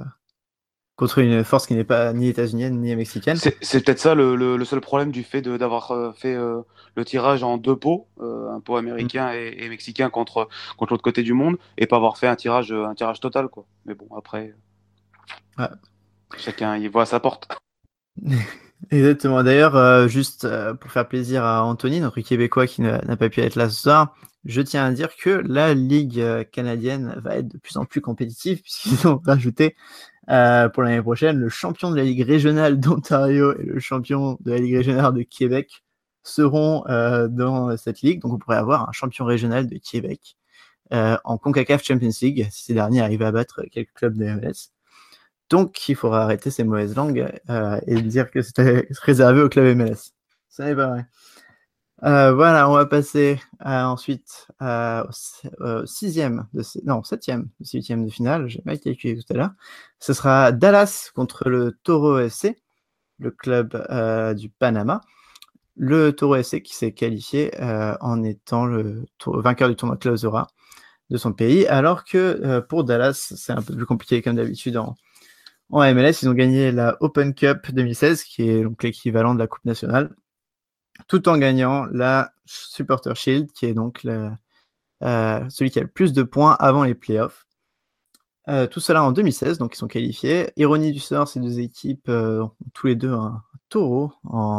contre une force qui n'est pas ni états-unienne ni mexicaine. C'est peut-être ça le seul problème du fait d'avoir fait le tirage en deux pots, un pot Mm. américain et mexicain contre l'autre côté du monde, et pas avoir fait un tirage total, quoi. Mais bon, après, Ouais. chacun y voit à sa porte. Exactement. D'ailleurs, juste pour faire plaisir à Anthony, notre Québécois qui n'a pas pu être là ce soir, je tiens à dire que la Ligue canadienne va être de plus en plus compétitive puisqu'ils ont rajouté pour l'année prochaine le champion de la Ligue régionale d'Ontario et le champion de la Ligue régionale de Québec seront dans cette ligue. Donc, on pourrait avoir un champion régional de Québec en CONCACAF Champions League si ces derniers arrivent à battre quelques clubs de MLS. Donc, il faudra arrêter ces mauvaises langues et dire que c'était réservé au club MLS. Ça n'est pas vrai. Voilà, on va passer ensuite au sixième, non, septième, huitième de finale, j'ai mal calculé tout à l'heure. Ce sera Dallas contre le Toro FC, le club du Panama. Le Toro FC qui s'est qualifié en étant le vainqueur du tournoi Clausura de son pays, alors que pour Dallas, c'est un peu plus compliqué comme d'habitude en MLS. Ils ont gagné la Open Cup 2016, qui est donc l'équivalent de la Coupe nationale, tout en gagnant la Supporter Shield, qui est donc celui qui a le plus de points avant les playoffs. Tout cela en 2016, donc ils sont qualifiés. Ironie du sort, ces deux équipes ont tous les deux un taureau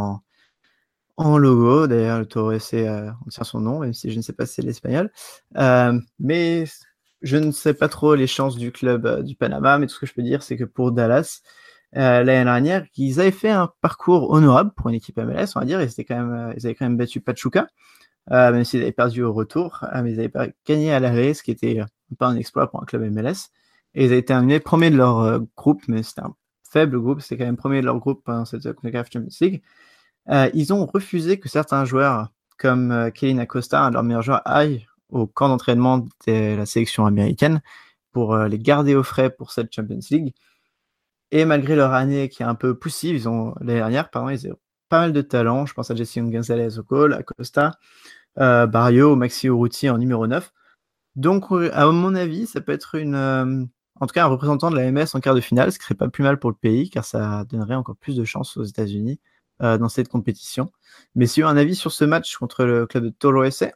en logo. D'ailleurs, le taureau FC on tient son nom, même si je ne sais pas si c'est l'espagnol. Mais je ne sais pas trop les chances du club du Panama, mais tout ce que je peux dire, c'est que pour Dallas, l'année dernière, ils avaient fait un parcours honorable pour une équipe MLS, on va dire. Ils avaient quand même battu Pachuca, même s'ils avaient perdu au retour, mais ils n'avaient pas gagné à l'arrêt, ce qui était pas un exploit pour un club MLS. Et ils avaient terminé premier de leur groupe, mais c'était un faible groupe, c'était quand même premier de leur groupe pendant cette CONCACAF Champions League. Ils ont refusé que certains joueurs, comme Kellyn Acosta, un de leurs meilleurs joueurs, aillent au camp d'entraînement de la sélection américaine pour les garder au frais pour cette Champions League. Et malgré leur année qui est un peu poussive, l'année dernière, pardon, ils ont pas mal de talent. Je pense à Jesse Gonzalez au goal, Acosta, Barrio, Maxi Urruti en numéro 9. Donc, à mon avis, ça peut être en tout cas un représentant de la MS en quart de finale, ce qui serait pas plus mal pour le pays, car ça donnerait encore plus de chances aux États-Unis dans cette compétition. Mais si tu as un avis sur ce match contre le club de Toro FC?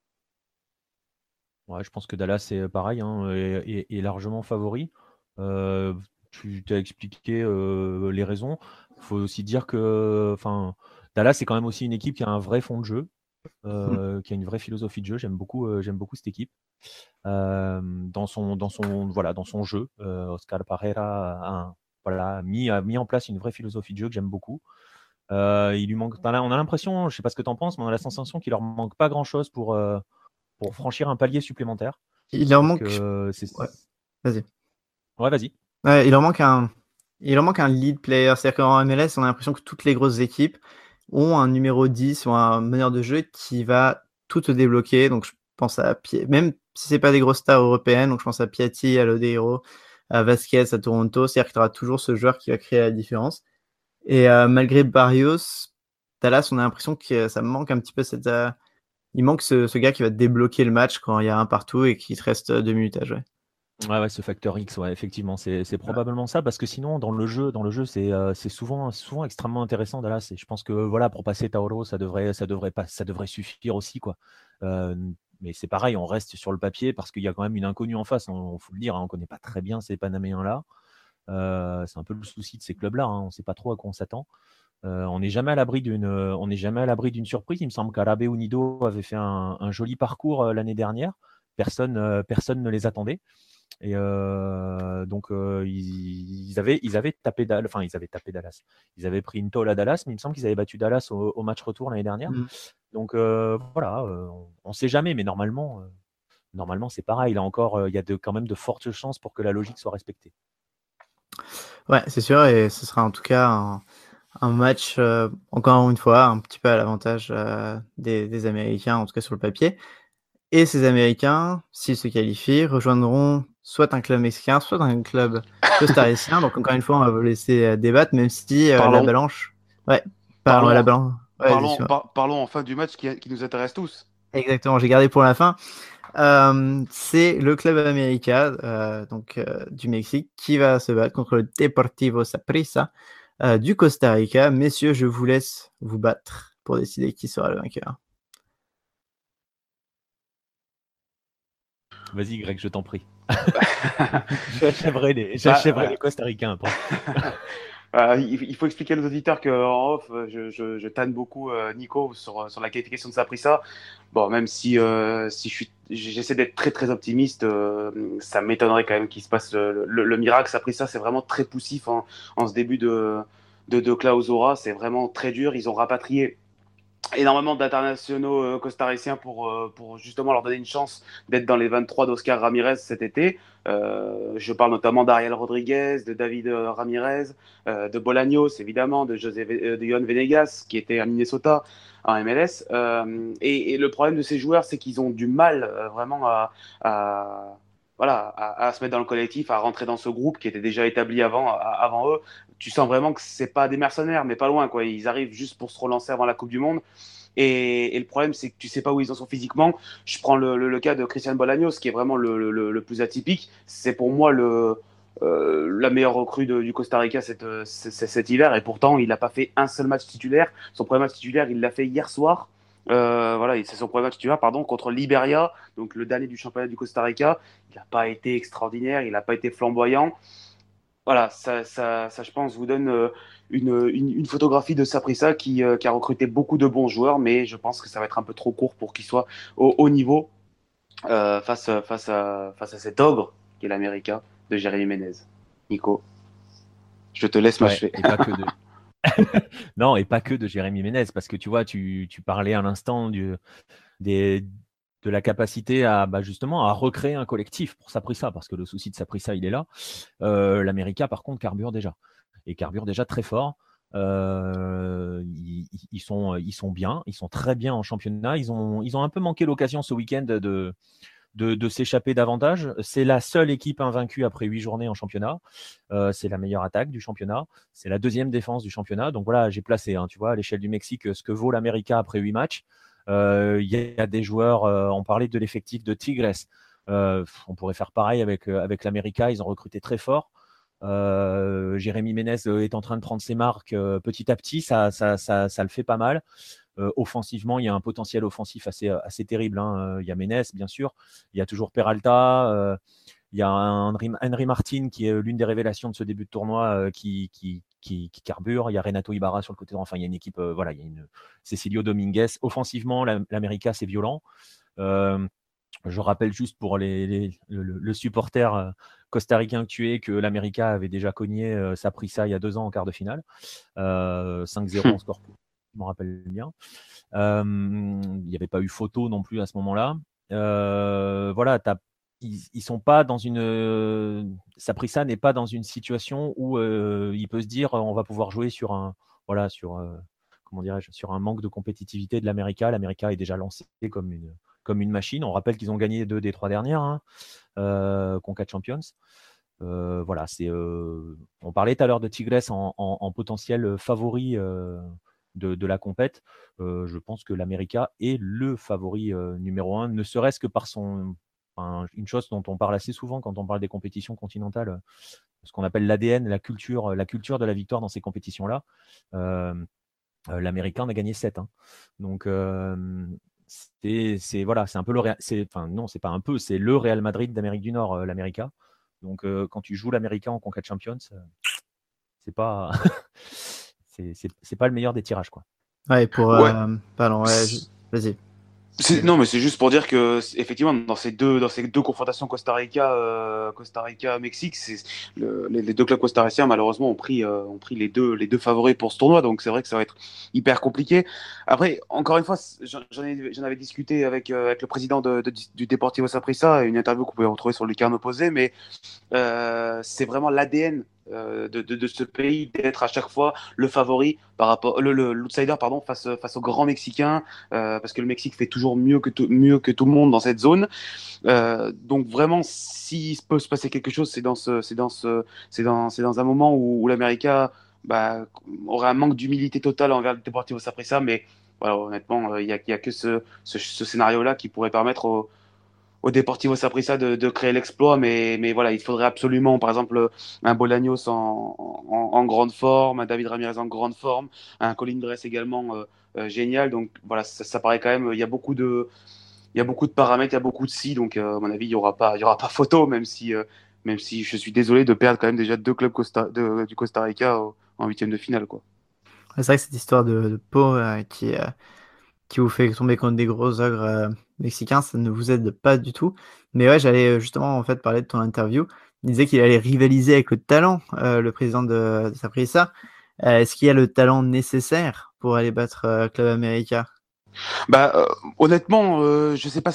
Ouais, je pense que Dallas est pareil, hein, est largement favori. Tu t'as expliqué les raisons. Il faut aussi dire que Dallas est quand même aussi une équipe qui a un vrai fond de jeu, qui a une vraie philosophie de jeu. J'aime beaucoup cette équipe. Dans son jeu, Oscar Pareja a mis en place une vraie philosophie de jeu que j'aime beaucoup. Il lui manque, on a l'impression, je ne sais pas ce que tu en penses, mais on a la sensation qu'il leur manque pas grand-chose pour franchir un palier supplémentaire. Il Je leur trouve manque. que Ouais, vas-y. Ouais, vas-y. Ouais, il leur manque un lead player. C'est-à-dire qu'en MLS, on a l'impression que toutes les grosses équipes ont un numéro 10 ou un meneur de jeu qui va tout te débloquer. Donc, je pense même si c'est pas des grosses stars européennes, donc je pense à Piatti, à Lodeiro, à Vasquez, à Toronto. C'est-à-dire que tu auras toujours ce joueur qui va créer la différence. Et malgré Barrios, Dallas, on a l'impression que ça manque un petit peu il manque ce gars qui va débloquer le match quand il y a un partout et qu'il te reste 2 minutes à jouer. Ouais, ce facteur X, ouais, effectivement, c'est probablement ça, parce que sinon, dans le jeu, c'est souvent extrêmement intéressant, Dallas. Et je pense que voilà, pour passer Tauro, ça devrait suffire aussi, quoi. Mais c'est pareil, on reste sur le papier parce qu'il y a quand même une inconnue en face. On faut le dire, hein, on connaît pas très bien ces Panaméens-là. C'est un peu le souci de ces clubs-là, hein, on ne sait pas trop à quoi on s'attend. On n'est jamais à l'abri d'une surprise. Il me semble qu'Arabe Unido avait fait un joli parcours l'année dernière. Personne ne les attendait. Et donc ils avaient tapé Dallas. Enfin, ils avaient tapé Dallas. Ils avaient pris une tôle à Dallas, mais il me semble qu'ils avaient battu Dallas au match retour l'année dernière. Donc voilà, on ne sait jamais, mais normalement c'est pareil. Là encore, il y a quand même de fortes chances pour que la logique soit respectée. Ouais, c'est sûr, et ce sera en tout cas un match, encore une fois, un petit peu à l'avantage des Américains, en tout cas sur le papier. Et ces Américains, s'ils se qualifient, rejoindront soit un club mexicain, soit un club costaricien. Donc encore une fois, on va vous laisser débattre, même si la balance... Ouais, parlons à la balance. Ouais, parlons enfin du match qui nous intéresse tous. Exactement, j'ai gardé pour la fin. C'est le club América, donc du Mexique, qui va se battre contre le Deportivo Saprissa du Costa Rica. Messieurs, je vous laisse vous battre pour décider qui sera le vainqueur. Vas-y, Greg, je t'en prie. J'achèverai les Costaricains après. Il faut expliquer aux auditeurs qu'en off, je tanne beaucoup Nico sur la qualification de Saprissa. Bon, même si j'essaie d'être très très optimiste, ça m'étonnerait quand même qu'il se passe le miracle. Saprissa, c'est vraiment très poussif en ce début de Clausura. C'est vraiment très dur. Ils ont rapatrié énormément d'internationaux costariciens pour justement leur donner une chance d'être dans les 23 d'Oscar Ramirez cet été. Je parle notamment d'Ariel Rodriguez, de David Ramirez, de Bolaños évidemment, de Yohan Venegas qui était à Minnesota en MLS. Et le problème de ces joueurs, c'est qu'ils ont du mal vraiment à se mettre dans le collectif, à rentrer dans ce groupe qui était déjà établi avant eux. Tu sens vraiment que c'est pas des mercenaires, mais pas loin, quoi. Ils arrivent juste pour se relancer avant la Coupe du Monde. Et le problème, c'est que tu sais pas où ils en sont physiquement. Je prends le cas de Christian Bolaños, qui est vraiment le plus atypique. C'est pour moi la meilleure recrue du Costa Rica cet hiver. Et pourtant, il n'a pas fait un seul match titulaire. Son premier match titulaire, il l'a fait hier soir. Voilà, c'est son premier match titulaire, pardon, contre Liberia, donc le dernier du championnat du Costa Rica. Il n'a pas été extraordinaire, il n'a pas été flamboyant. Voilà, ça, je pense, vous donne une photographie de Saprissa qui a recruté beaucoup de bons joueurs, mais je pense que ça va être un peu trop court pour qu'il soit au haut niveau face à cet ogre qui est l'América de Jérémy Ménez. Nico, je te laisse m'achever. Et pas que de... non, et pas que de Jérémy Ménez, parce que tu vois, tu parlais à l'instant de la capacité à justement à recréer un collectif pour Saprissa, parce que le souci de Saprissa, il est là. L'América, par contre, carbure déjà. Et carbure déjà très fort. Ils sont bien, ils sont très bien en championnat. Ils ont un peu manqué l'occasion ce week-end de s'échapper davantage. C'est la seule équipe invaincue après 8 journées en championnat. C'est la meilleure attaque du championnat. C'est la deuxième défense du championnat. Donc voilà, j'ai placé, tu vois, à l'échelle du Mexique, ce que vaut l'América après 8 matchs. Il y a des joueurs, on parlait de l'effectif de Tigres. On pourrait faire pareil avec l'América. Ils ont recruté très fort. Jérémy Ménez est en train de prendre ses marques petit à petit. Ça le fait pas mal. Offensivement, il y a un potentiel offensif assez terrible. Il y a Ménez, bien sûr. Il y a toujours Peralta. Il y a Henry Martin qui est l'une des révélations de ce début de tournoi qui carbure. Il y a Renato Ibarra sur le côté droit. Enfin, il y a une équipe. Il y a Cecilio Dominguez. Offensivement, l'América, c'est violent. Je rappelle juste pour le supporter costaricain que tu es que l'América avait déjà cogné Saprissa il y a 2 ans en quart de finale. 5-0 en score. Je m'en rappelle bien. Il n'y avait pas eu photo non plus à ce moment-là. Voilà, ils sont pas dans une. Saprissa n'est pas dans une situation où il peut se dire on va pouvoir jouer sur un comment dirais-je, sur un manque de compétitivité de l'América. L'América est déjà lancé comme une machine. On rappelle qu'ils ont gagné 2 des 3 dernières Conca Champions. Voilà, on parlait tout à l'heure de Tigres en potentiel favori de la compète. Je pense que l'América est le favori numéro 1, ne serait-ce que par une chose dont on parle assez souvent quand on parle des compétitions continentales, ce qu'on appelle l'ADN, la culture de la victoire dans ces compétitions-là. L'Américain en a gagné 7. Donc c'est un peu c'est pas un peu, c'est le Real Madrid d'Amérique du Nord, l'América. Donc quand tu joues l'Américain en Conca Champions, c'est pas c'est pas le meilleur des tirages, quoi. Ouais, pardon, vas-y. Non, mais c'est juste pour dire que effectivement dans ces deux confrontations Costa Rica Mexique, les deux clubs costariciens malheureusement ont pris les deux favoris pour ce tournoi, donc c'est vrai que ça va être hyper compliqué. Après, encore une fois, j'en avais discuté avec le président du Deportivo Saprissa, une interview qu'on pouvait retrouver sur Lucarne Opposé, mais c'est vraiment l'ADN de ce pays d'être à chaque fois le favori par rapport l'outsider pardon face aux grands Mexicains parce que le Mexique fait toujours mieux que tout le monde dans cette zone. Donc vraiment, s'il peut se passer quelque chose, c'est dans un moment où l'América aura un manque d'humilité totale envers le Deportivo Saprissa, mais voilà, honnêtement, il y a que ce scénario-là qui pourrait permettre au Deportivo Saprissa de créer l'exploit, mais voilà, il faudrait absolument, par exemple, un Bolaños en grande forme, un David Ramirez en grande forme, un Colin Dress également génial. Donc voilà, ça paraît quand même, il y a beaucoup de paramètres, il y a beaucoup de si, donc à mon avis, il y aura pas photo, même si je suis désolé de perdre quand même déjà deux clubs du Costa Rica en huitième de finale, quoi. C'est vrai que cette histoire de peau qui vous fait tomber contre des gros ogres mexicains, ça ne vous aide pas du tout. Mais ouais, j'allais justement en fait parler de ton interview. Il disait qu'il allait rivaliser avec le talent, le président de Saprissa. Est-ce qu'il y a le talent nécessaire pour aller battre Club América? Bah, honnêtement, je sais pas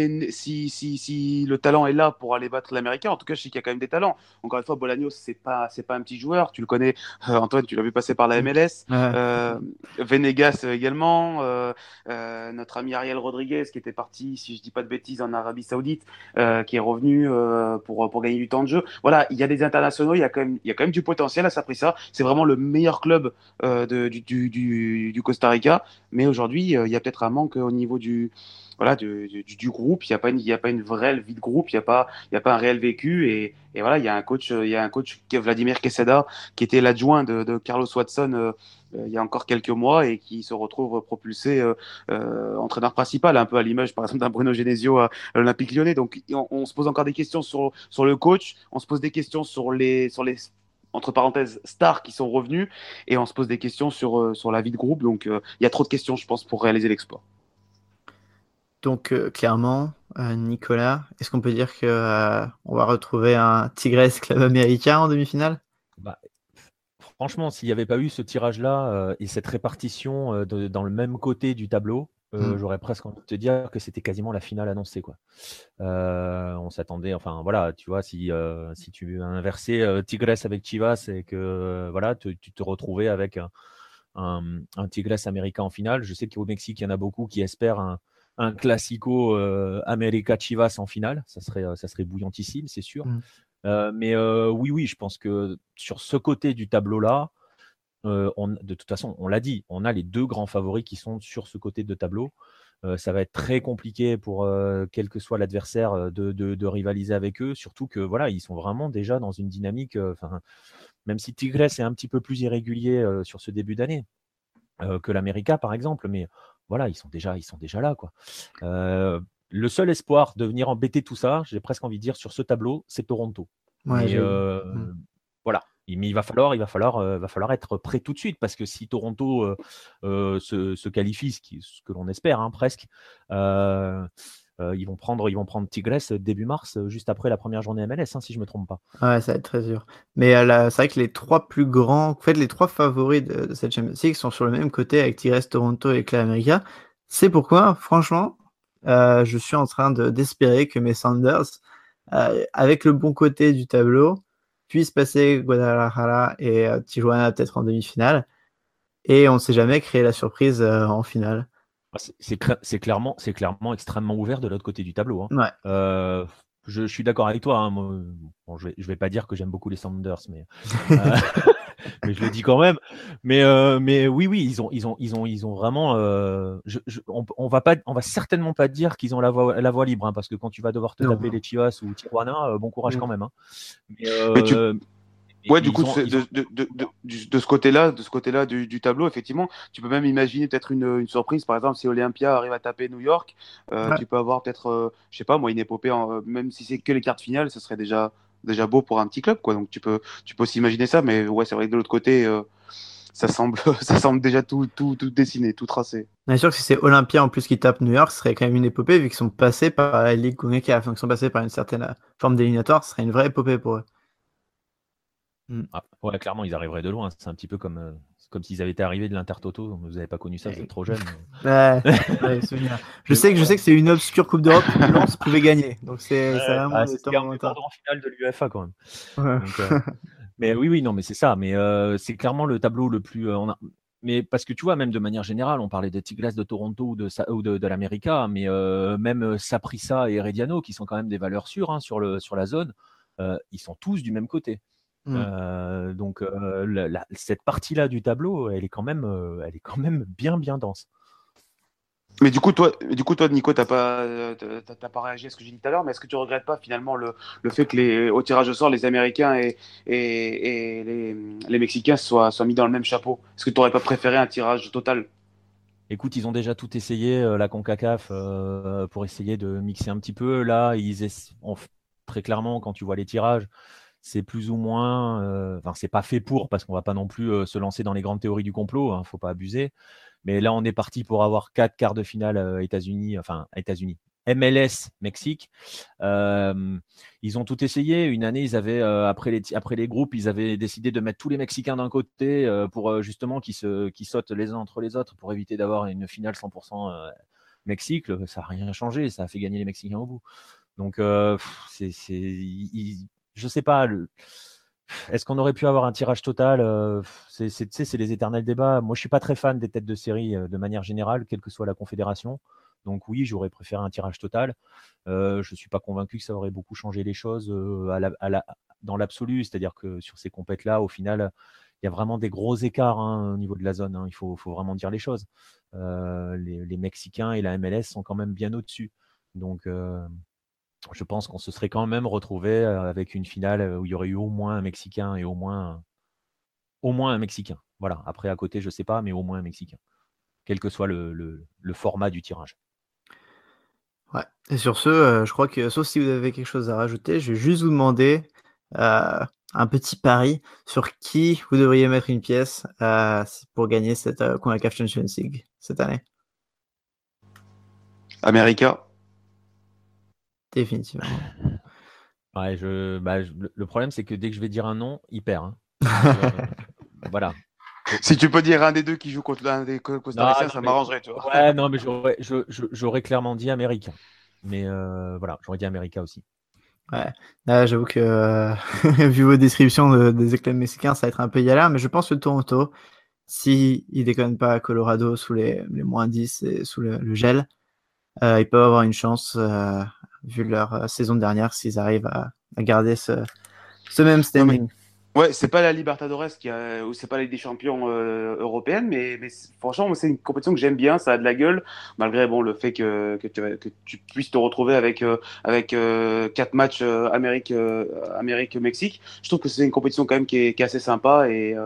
si le talent est là pour aller battre l'Américain. En tout cas, je sais qu'il y a quand même des talents. Encore une fois, Bolaños, c'est pas un petit joueur. Tu le connais, Antoine, tu l'as vu passer par la MLS. Ouais. Venegas également. Notre ami Ariel Rodriguez, qui était parti, si je dis pas de bêtises, en Arabie Saoudite, qui est revenu pour gagner du temps de jeu. Voilà, il y a des internationaux, il y a quand même du potentiel à Saprissa. C'est vraiment le meilleur club du Costa Rica. Mais aujourd'hui, il y a peut-être un manque au niveau voilà, du groupe. Il y a pas une vraie vie de groupe. Il y a pas un réel vécu. Et voilà, il y a un coach Vladimir Quesada qui était l'adjoint de Carlos Watson il y a encore quelques mois et qui se retrouve propulsé entraîneur principal, un peu à l'image par exemple d'un Bruno Genesio à l'Olympique Lyonnais. Donc on se pose encore des questions sur le coach. On se pose des questions sur les entre parenthèses, stars qui sont revenus, et on se pose des questions sur la vie de groupe. Donc, il y a trop de questions, je pense, pour réaliser l'exploit. Donc clairement, Nicolas, est-ce qu'on peut dire que on va retrouver un Tigres Club Américain en demi-finale? Bah, franchement, s'il n'y avait pas eu ce tirage-là et cette répartition dans le même côté du tableau, j'aurais presque envie de te dire que c'était quasiment la finale annoncée, quoi. On s'attendait, enfin voilà, tu vois, si tu inversais Tigres avec Chivas et que voilà, tu te retrouvais avec un Tigres américain en finale. Je sais qu'au Mexique, il y en a beaucoup qui espèrent un classico América Chivas en finale. Ça serait bouillantissime, c'est sûr. Mais oui, je pense que sur ce côté du tableau-là, de toute façon, on l'a dit, on a les deux grands favoris qui sont sur ce côté de tableau. Ça va être très compliqué pour quel que soit l'adversaire de rivaliser avec eux, surtout que voilà, ils sont vraiment déjà dans une dynamique. Même si Tigres est un petit peu plus irrégulier sur ce début d'année que l'América, par exemple, mais voilà, ils sont déjà là, quoi. Le seul espoir de venir embêter tout ça, j'ai presque envie de dire, sur ce tableau, c'est Toronto. Ouais, mais voilà. Mais il va falloir être prêt tout de suite, parce que si Toronto se qualifie, ce que l'on espère, hein, presque, ils vont prendre Tigres début mars, juste après la première journée MLS, hein, si je ne me trompe pas. Ouais, ça va être très dur. Mais c'est vrai que les trois plus grands, en fait, les trois favoris de cette Champions League sont sur le même côté avec Tigres, Toronto et Club América. C'est pourquoi, franchement, je suis en train d'espérer que mes Sounders, avec le bon côté du tableau, puissent passer Guadalajara et Tijuana peut-être en demi-finale. Et on ne sait jamais créer la surprise en finale. C'est clairement extrêmement ouvert de l'autre côté du tableau, hein. Ouais. Je suis d'accord avec toi, hein. Moi, bon, je vais pas dire que j'aime beaucoup les Sounders, mais mais je le dis quand même. Mais oui, ils ont vraiment. On va certainement pas dire qu'ils ont la voie libre, hein, parce que quand tu vas devoir te taper les Chivas ou Tijuana, bon courage quand même, hein. Ouais, du coup, de ce côté-là du tableau, effectivement, tu peux même imaginer peut-être une surprise. Par exemple, si Olympia arrive à taper New York, tu peux avoir peut-être, je sais pas, moi, une épopée, même si c'est que les quarts de finale, ce serait déjà beau pour un petit club, quoi. Donc, tu peux aussi imaginer ça. Mais ouais, c'est vrai que de l'autre côté, ça semble déjà tout dessiné, tout tracé. Bien sûr que si c'est Olympia en plus qui tape New York, ce serait quand même une épopée vu qu'ils sont passés par la Ligue CONCACAF, donc ils sont passés par une certaine forme d'éliminatoire, ce serait une vraie épopée pour eux. Ah, ouais, clairement, ils arriveraient de loin. C'est un petit peu comme s'ils avaient été arrivés de l'Intertoto. Vous n'avez pas connu ça, vous êtes trop jeune. Ouais, ouais, souvenir. Je sais que c'est une obscure Coupe d'Europe que Lens pouvait gagner, donc c'est vraiment C'est des ce temps qui est un lointains. en finale de l'UEFA quand même. Ouais. Donc, mais oui, non, mais c'est ça. Mais c'est clairement le tableau le plus. Mais parce que tu vois, même de manière générale, on parlait des Tigres de Toronto ou de l'América, mais même Saprissa et Herediano, qui sont quand même des valeurs sûres hein, sur la zone, ils sont tous du même côté. Donc cette partie-là du tableau, elle est quand même bien bien dense. Mais du coup, toi, Nico, t'as pas réagi à ce que j'ai dit tout à l'heure, mais est-ce que tu regrettes pas finalement le fait que au tirage au sort, les Américains et les Mexicains soient mis dans le même chapeau? Est-ce que tu n'aurais pas préféré un tirage total? Écoute, ils ont déjà tout essayé, la CONCACAF, pour essayer de mixer un petit peu. Là, très clairement, quand tu vois les tirages, c'est plus ou moins. Enfin, c'est pas fait pour, parce qu'on va pas non plus se lancer dans les grandes théories du complot, hein, faut pas abuser. Mais là, on est parti pour avoir 4 quarts de finale États-Unis, MLS, Mexique. Ils ont tout essayé. Une année, ils avaient, après les groupes, ils avaient décidé de mettre tous les Mexicains d'un côté pour justement qu'ils sautent les uns entre les autres pour éviter d'avoir une finale 100% Mexique. Ça n'a rien changé. Ça a fait gagner les Mexicains au bout. Donc, je sais pas. Est-ce qu'on aurait pu avoir un tirage total c'est les éternels débats. Moi, je suis pas très fan des têtes de série de manière générale, quelle que soit la confédération. Donc oui, j'aurais préféré un tirage total. Je suis pas convaincu que ça aurait beaucoup changé les choses dans l'absolu. C'est-à-dire que sur ces compètes-là, au final, il y a vraiment des gros écarts hein, au niveau de la zone. Hein. Il faut vraiment dire les choses. Les Mexicains et la MLS sont quand même bien au-dessus. Donc je pense qu'on se serait quand même retrouvé avec une finale où il y aurait eu au moins un Mexicain et au moins un Mexicain. Voilà. Après, à côté, je ne sais pas, mais au moins un Mexicain, quel que soit le format du tirage. Ouais. Et sur ce, je crois que, sauf si vous avez quelque chose à rajouter, je vais juste vous demander un petit pari sur qui vous devriez mettre une pièce pour gagner cette CONCACAF Champions League cette année. America. Définitivement. Ouais, le problème, c'est que dès que je vais dire un nom, il perd. Hein. Voilà. Si tu peux dire un des deux qui joue contre l'un des costariciens, ça m'arrangerait, tu vois. Ouais, non, mais j'aurais clairement dit américain. Mais voilà, j'aurais dit America aussi. Ouais, là, j'avoue que vu vos descriptions des clubs mexicains, ça va être un peu galère, mais je pense que Toronto, si ils déconnent pas à Colorado sous les moins 10 et sous le gel, ils peuvent avoir une chance vu leur saison dernière s'ils arrivent à garder ce même standing. Ouais, c'est pas la Libertadores ou c'est pas la Ligue des Champions européenne, mais franchement, moi, c'est une compétition que j'aime bien, ça a de la gueule, malgré bon, le fait que tu puisses te retrouver avec 4 matchs Amérique-Mexique. Je trouve que c'est une compétition quand même qui est assez sympa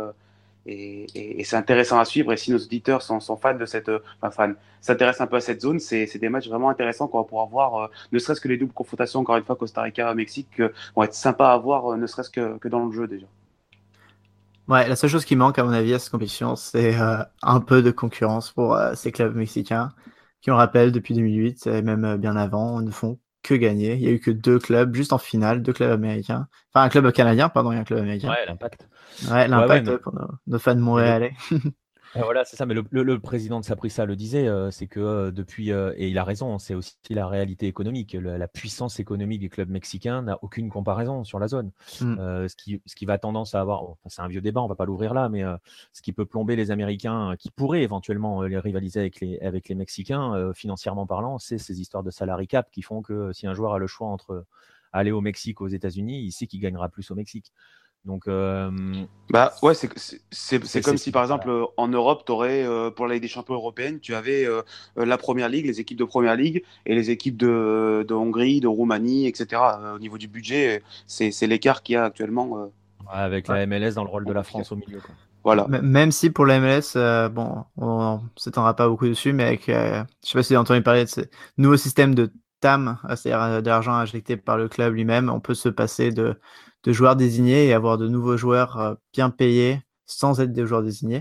et c'est intéressant à suivre. Et si nos auditeurs sont fans de s'intéressent un peu à cette zone, c'est des matchs vraiment intéressants qu'on va pouvoir voir, ne serait-ce que les doubles confrontations, encore une fois, Costa Rica-Mexique, vont être sympas à voir, ne serait-ce que dans le jeu déjà. Ouais, la seule chose qui manque à mon avis à cette compétition, c'est un peu de concurrence pour ces clubs mexicains qui, on le rappelle, depuis 2008 et même bien avant, ne font que gagner. Il y a eu que 2 clubs juste en finale, 2 clubs américains. Enfin, un club canadien, pardon, et un club américain. Ouais, l'Impact. Ouais, l'Impact Ouais, pour nos fans montréalais. Voilà, c'est ça. Mais le président de Saprissa le disait, c'est que depuis, et il a raison, c'est aussi la réalité économique. La puissance économique des clubs mexicains n'a aucune comparaison sur la zone. Ce qui va tendance à avoir, c'est un vieux débat, on va pas l'ouvrir là, mais ce qui peut plomber les Américains, qui pourraient éventuellement les rivaliser avec les Mexicains, financièrement parlant, c'est ces histoires de salary cap qui font que si un joueur a le choix entre aller au Mexique ou aux États-Unis, il sait qu'il gagnera plus au Mexique. Donc, ouais, c'est comme si par exemple en Europe, tu aurais pour la Ligue des Champions européenne, tu avais la Première Ligue, les équipes de Première Ligue et les équipes de Hongrie, de Roumanie, etc. Au niveau du budget, c'est l'écart qu'il y a actuellement. Avec la MLS dans le rôle de la France au milieu, quoi. Voilà. Même si pour la MLS, bon, on ne s'étendra pas beaucoup dessus, mais avec, je sais pas si vous avez entendu parler de ce nouveau système de TAM, c'est-à-dire de l'argent injecté par le club lui-même, on peut se passer de joueurs désignés et avoir de nouveaux joueurs bien payés sans être des joueurs désignés.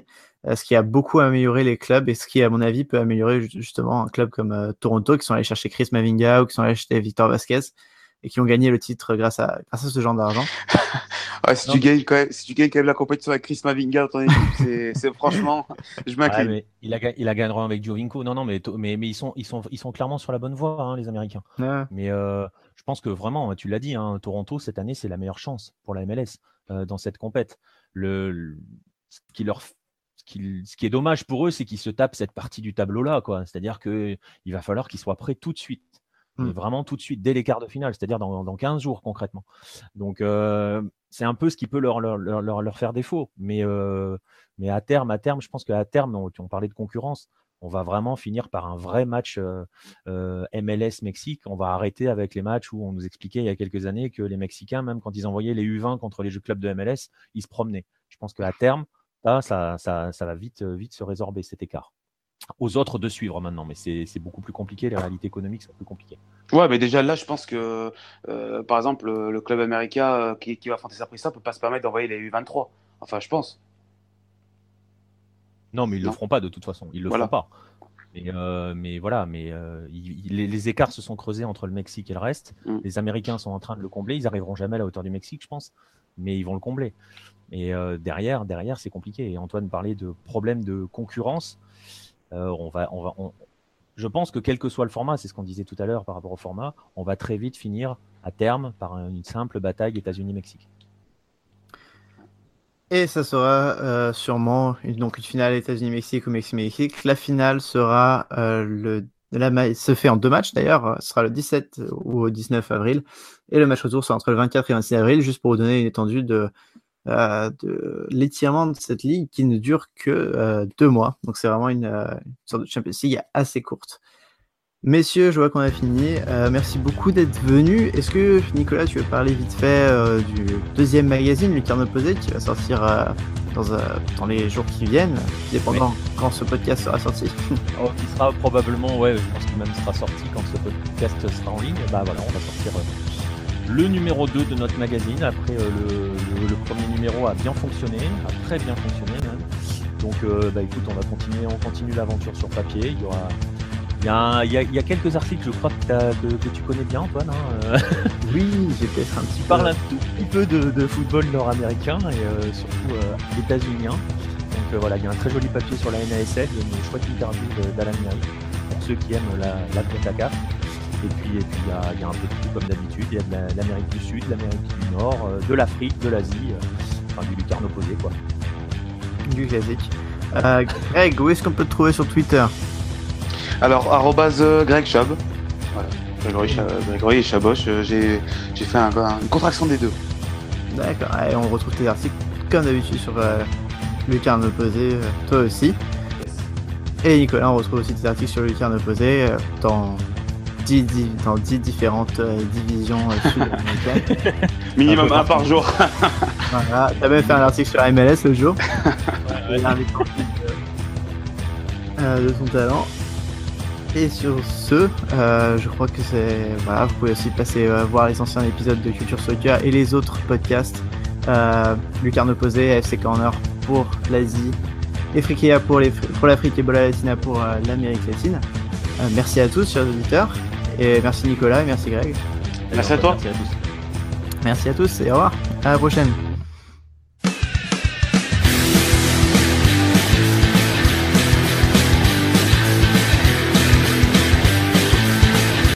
ce qui a beaucoup amélioré les clubs et ce qui, à mon avis, peut améliorer justement un club comme Toronto, qui sont allés chercher Chris Mavinga ou qui sont allés acheter Victor Vasquez et qui ont gagné le titre grâce à ce genre d'argent. Ouais, si tu gagnes quand même la compétition avec Chris Mavinga dans ton équipe, c'est franchement, je m'incline. Ouais, mais il a gagné avec Giovinco. Non, mais ils sont clairement sur la bonne voie, hein, les Américains. Ouais. Mais je pense que vraiment, tu l'as dit, hein, Toronto cette année, c'est la meilleure chance pour la MLS dans cette compète. Ce qui est dommage pour eux, c'est qu'ils se tapent cette partie du tableau-là, quoi. C'est-à-dire qu'il va falloir qu'ils soient prêts tout de suite. Mais vraiment tout de suite, dès les quarts de finale, c'est-à-dire dans 15 jours concrètement. Donc, c'est un peu ce qui peut leur faire défaut. Mais à terme, je pense qu'à terme, on parlait de concurrence, on va vraiment finir par un vrai match MLS-Mexique. On va arrêter avec les matchs où on nous expliquait il y a quelques années que les Mexicains, même quand ils envoyaient les U20 contre les clubs de MLS, ils se promenaient. Je pense qu'à terme, ça va vite se résorber cet écart. Aux autres de suivre maintenant, mais c'est beaucoup plus compliqué, les réalités économiques sont plus compliquées. Ouais, mais déjà là, je pense que, par exemple, le club américain qui va affronter ça ne peut pas se permettre d'envoyer les U23. Enfin, je pense. Non, mais ils ne le feront pas de toute façon. Ils ne le feront pas. Mais voilà, les écarts se sont creusés entre le Mexique et le reste. Les Américains sont en train de le combler. Ils n'arriveront jamais à la hauteur du Mexique, je pense, mais ils vont le combler. Et derrière, c'est compliqué. Et Antoine parlait de problèmes de concurrence. Je pense que quel que soit le format, c'est ce qu'on disait tout à l'heure par rapport au format, on va très vite finir à terme par une simple bataille États-Unis-Mexique. Et ça sera sûrement une finale États-Unis-Mexique ou Mexique-Mexique. La finale sera se fait en 2 matchs d'ailleurs, ce sera le 17 ou au 19 avril. Et le match retour sera entre le 24 et le 26 avril, juste pour vous donner une étendue de l'étirement de cette ligue qui ne dure que 2 mois. Donc c'est vraiment une sorte de Champions League assez courte. Messieurs, je vois qu'on a fini. Merci beaucoup d'être venus. Est-ce que, Nicolas, tu veux parler vite fait du 2e magazine, Lucarne Opposée, qui va sortir dans les jours qui viennent, dépendant quand ce podcast sera sorti. Qui sera probablement, je pense qu'il même sera sorti quand ce podcast sera en ligne. Voilà, on va sortir le numéro 2 de notre magazine. Après, le premier numéro a bien fonctionné, a très bien fonctionné même. Donc, écoute, on continue l'aventure sur papier. Il y a quelques articles, je crois, que tu connais bien, Antoine. Hein. Oui, j'ai peut-être un petit peu. Parle un tout petit peu de football nord-américain et surtout états-unien. Donc voilà, il y a un très joli papier sur la NASL, il y a une chouette interview d'Alan Mary pour ceux qui aiment la CONCACAF. Et puis il y a un peu de tout comme d'habitude. Il y a de l'Amérique du Sud, de l'Amérique du Nord, de l'Afrique, de l'Asie, du lucarne opposé, quoi. Du classique. Greg, où est-ce qu'on peut te trouver sur Twitter ? Alors, @Greg Chab. Voilà. Grégory et Chaboch. J'ai fait une contraction des deux. D'accord. Et on retrouve tes articles comme d'habitude sur Lucarne Opposé, toi aussi. Et Nicolas, on retrouve aussi tes articles sur Lucarne Opposé dans 10 différentes divisions sud-américaines. Minimum 1 par jour. Voilà. T'as même fait un article sur MLS le jour. De ton talent. Et sur ce, je crois que c'est... Voilà, vous pouvez aussi passer voir les anciens épisodes de Culture Soccer et les autres podcasts. Lucarne Opposée, FC Corner pour l'Asie, Efrikia pour l'Afrique et Bola Latina pour l'Amérique latine. Merci à tous, chers auditeurs. Et merci Nicolas et merci Greg. Merci à toi. Merci à tous. Merci à tous et au revoir. À la prochaine.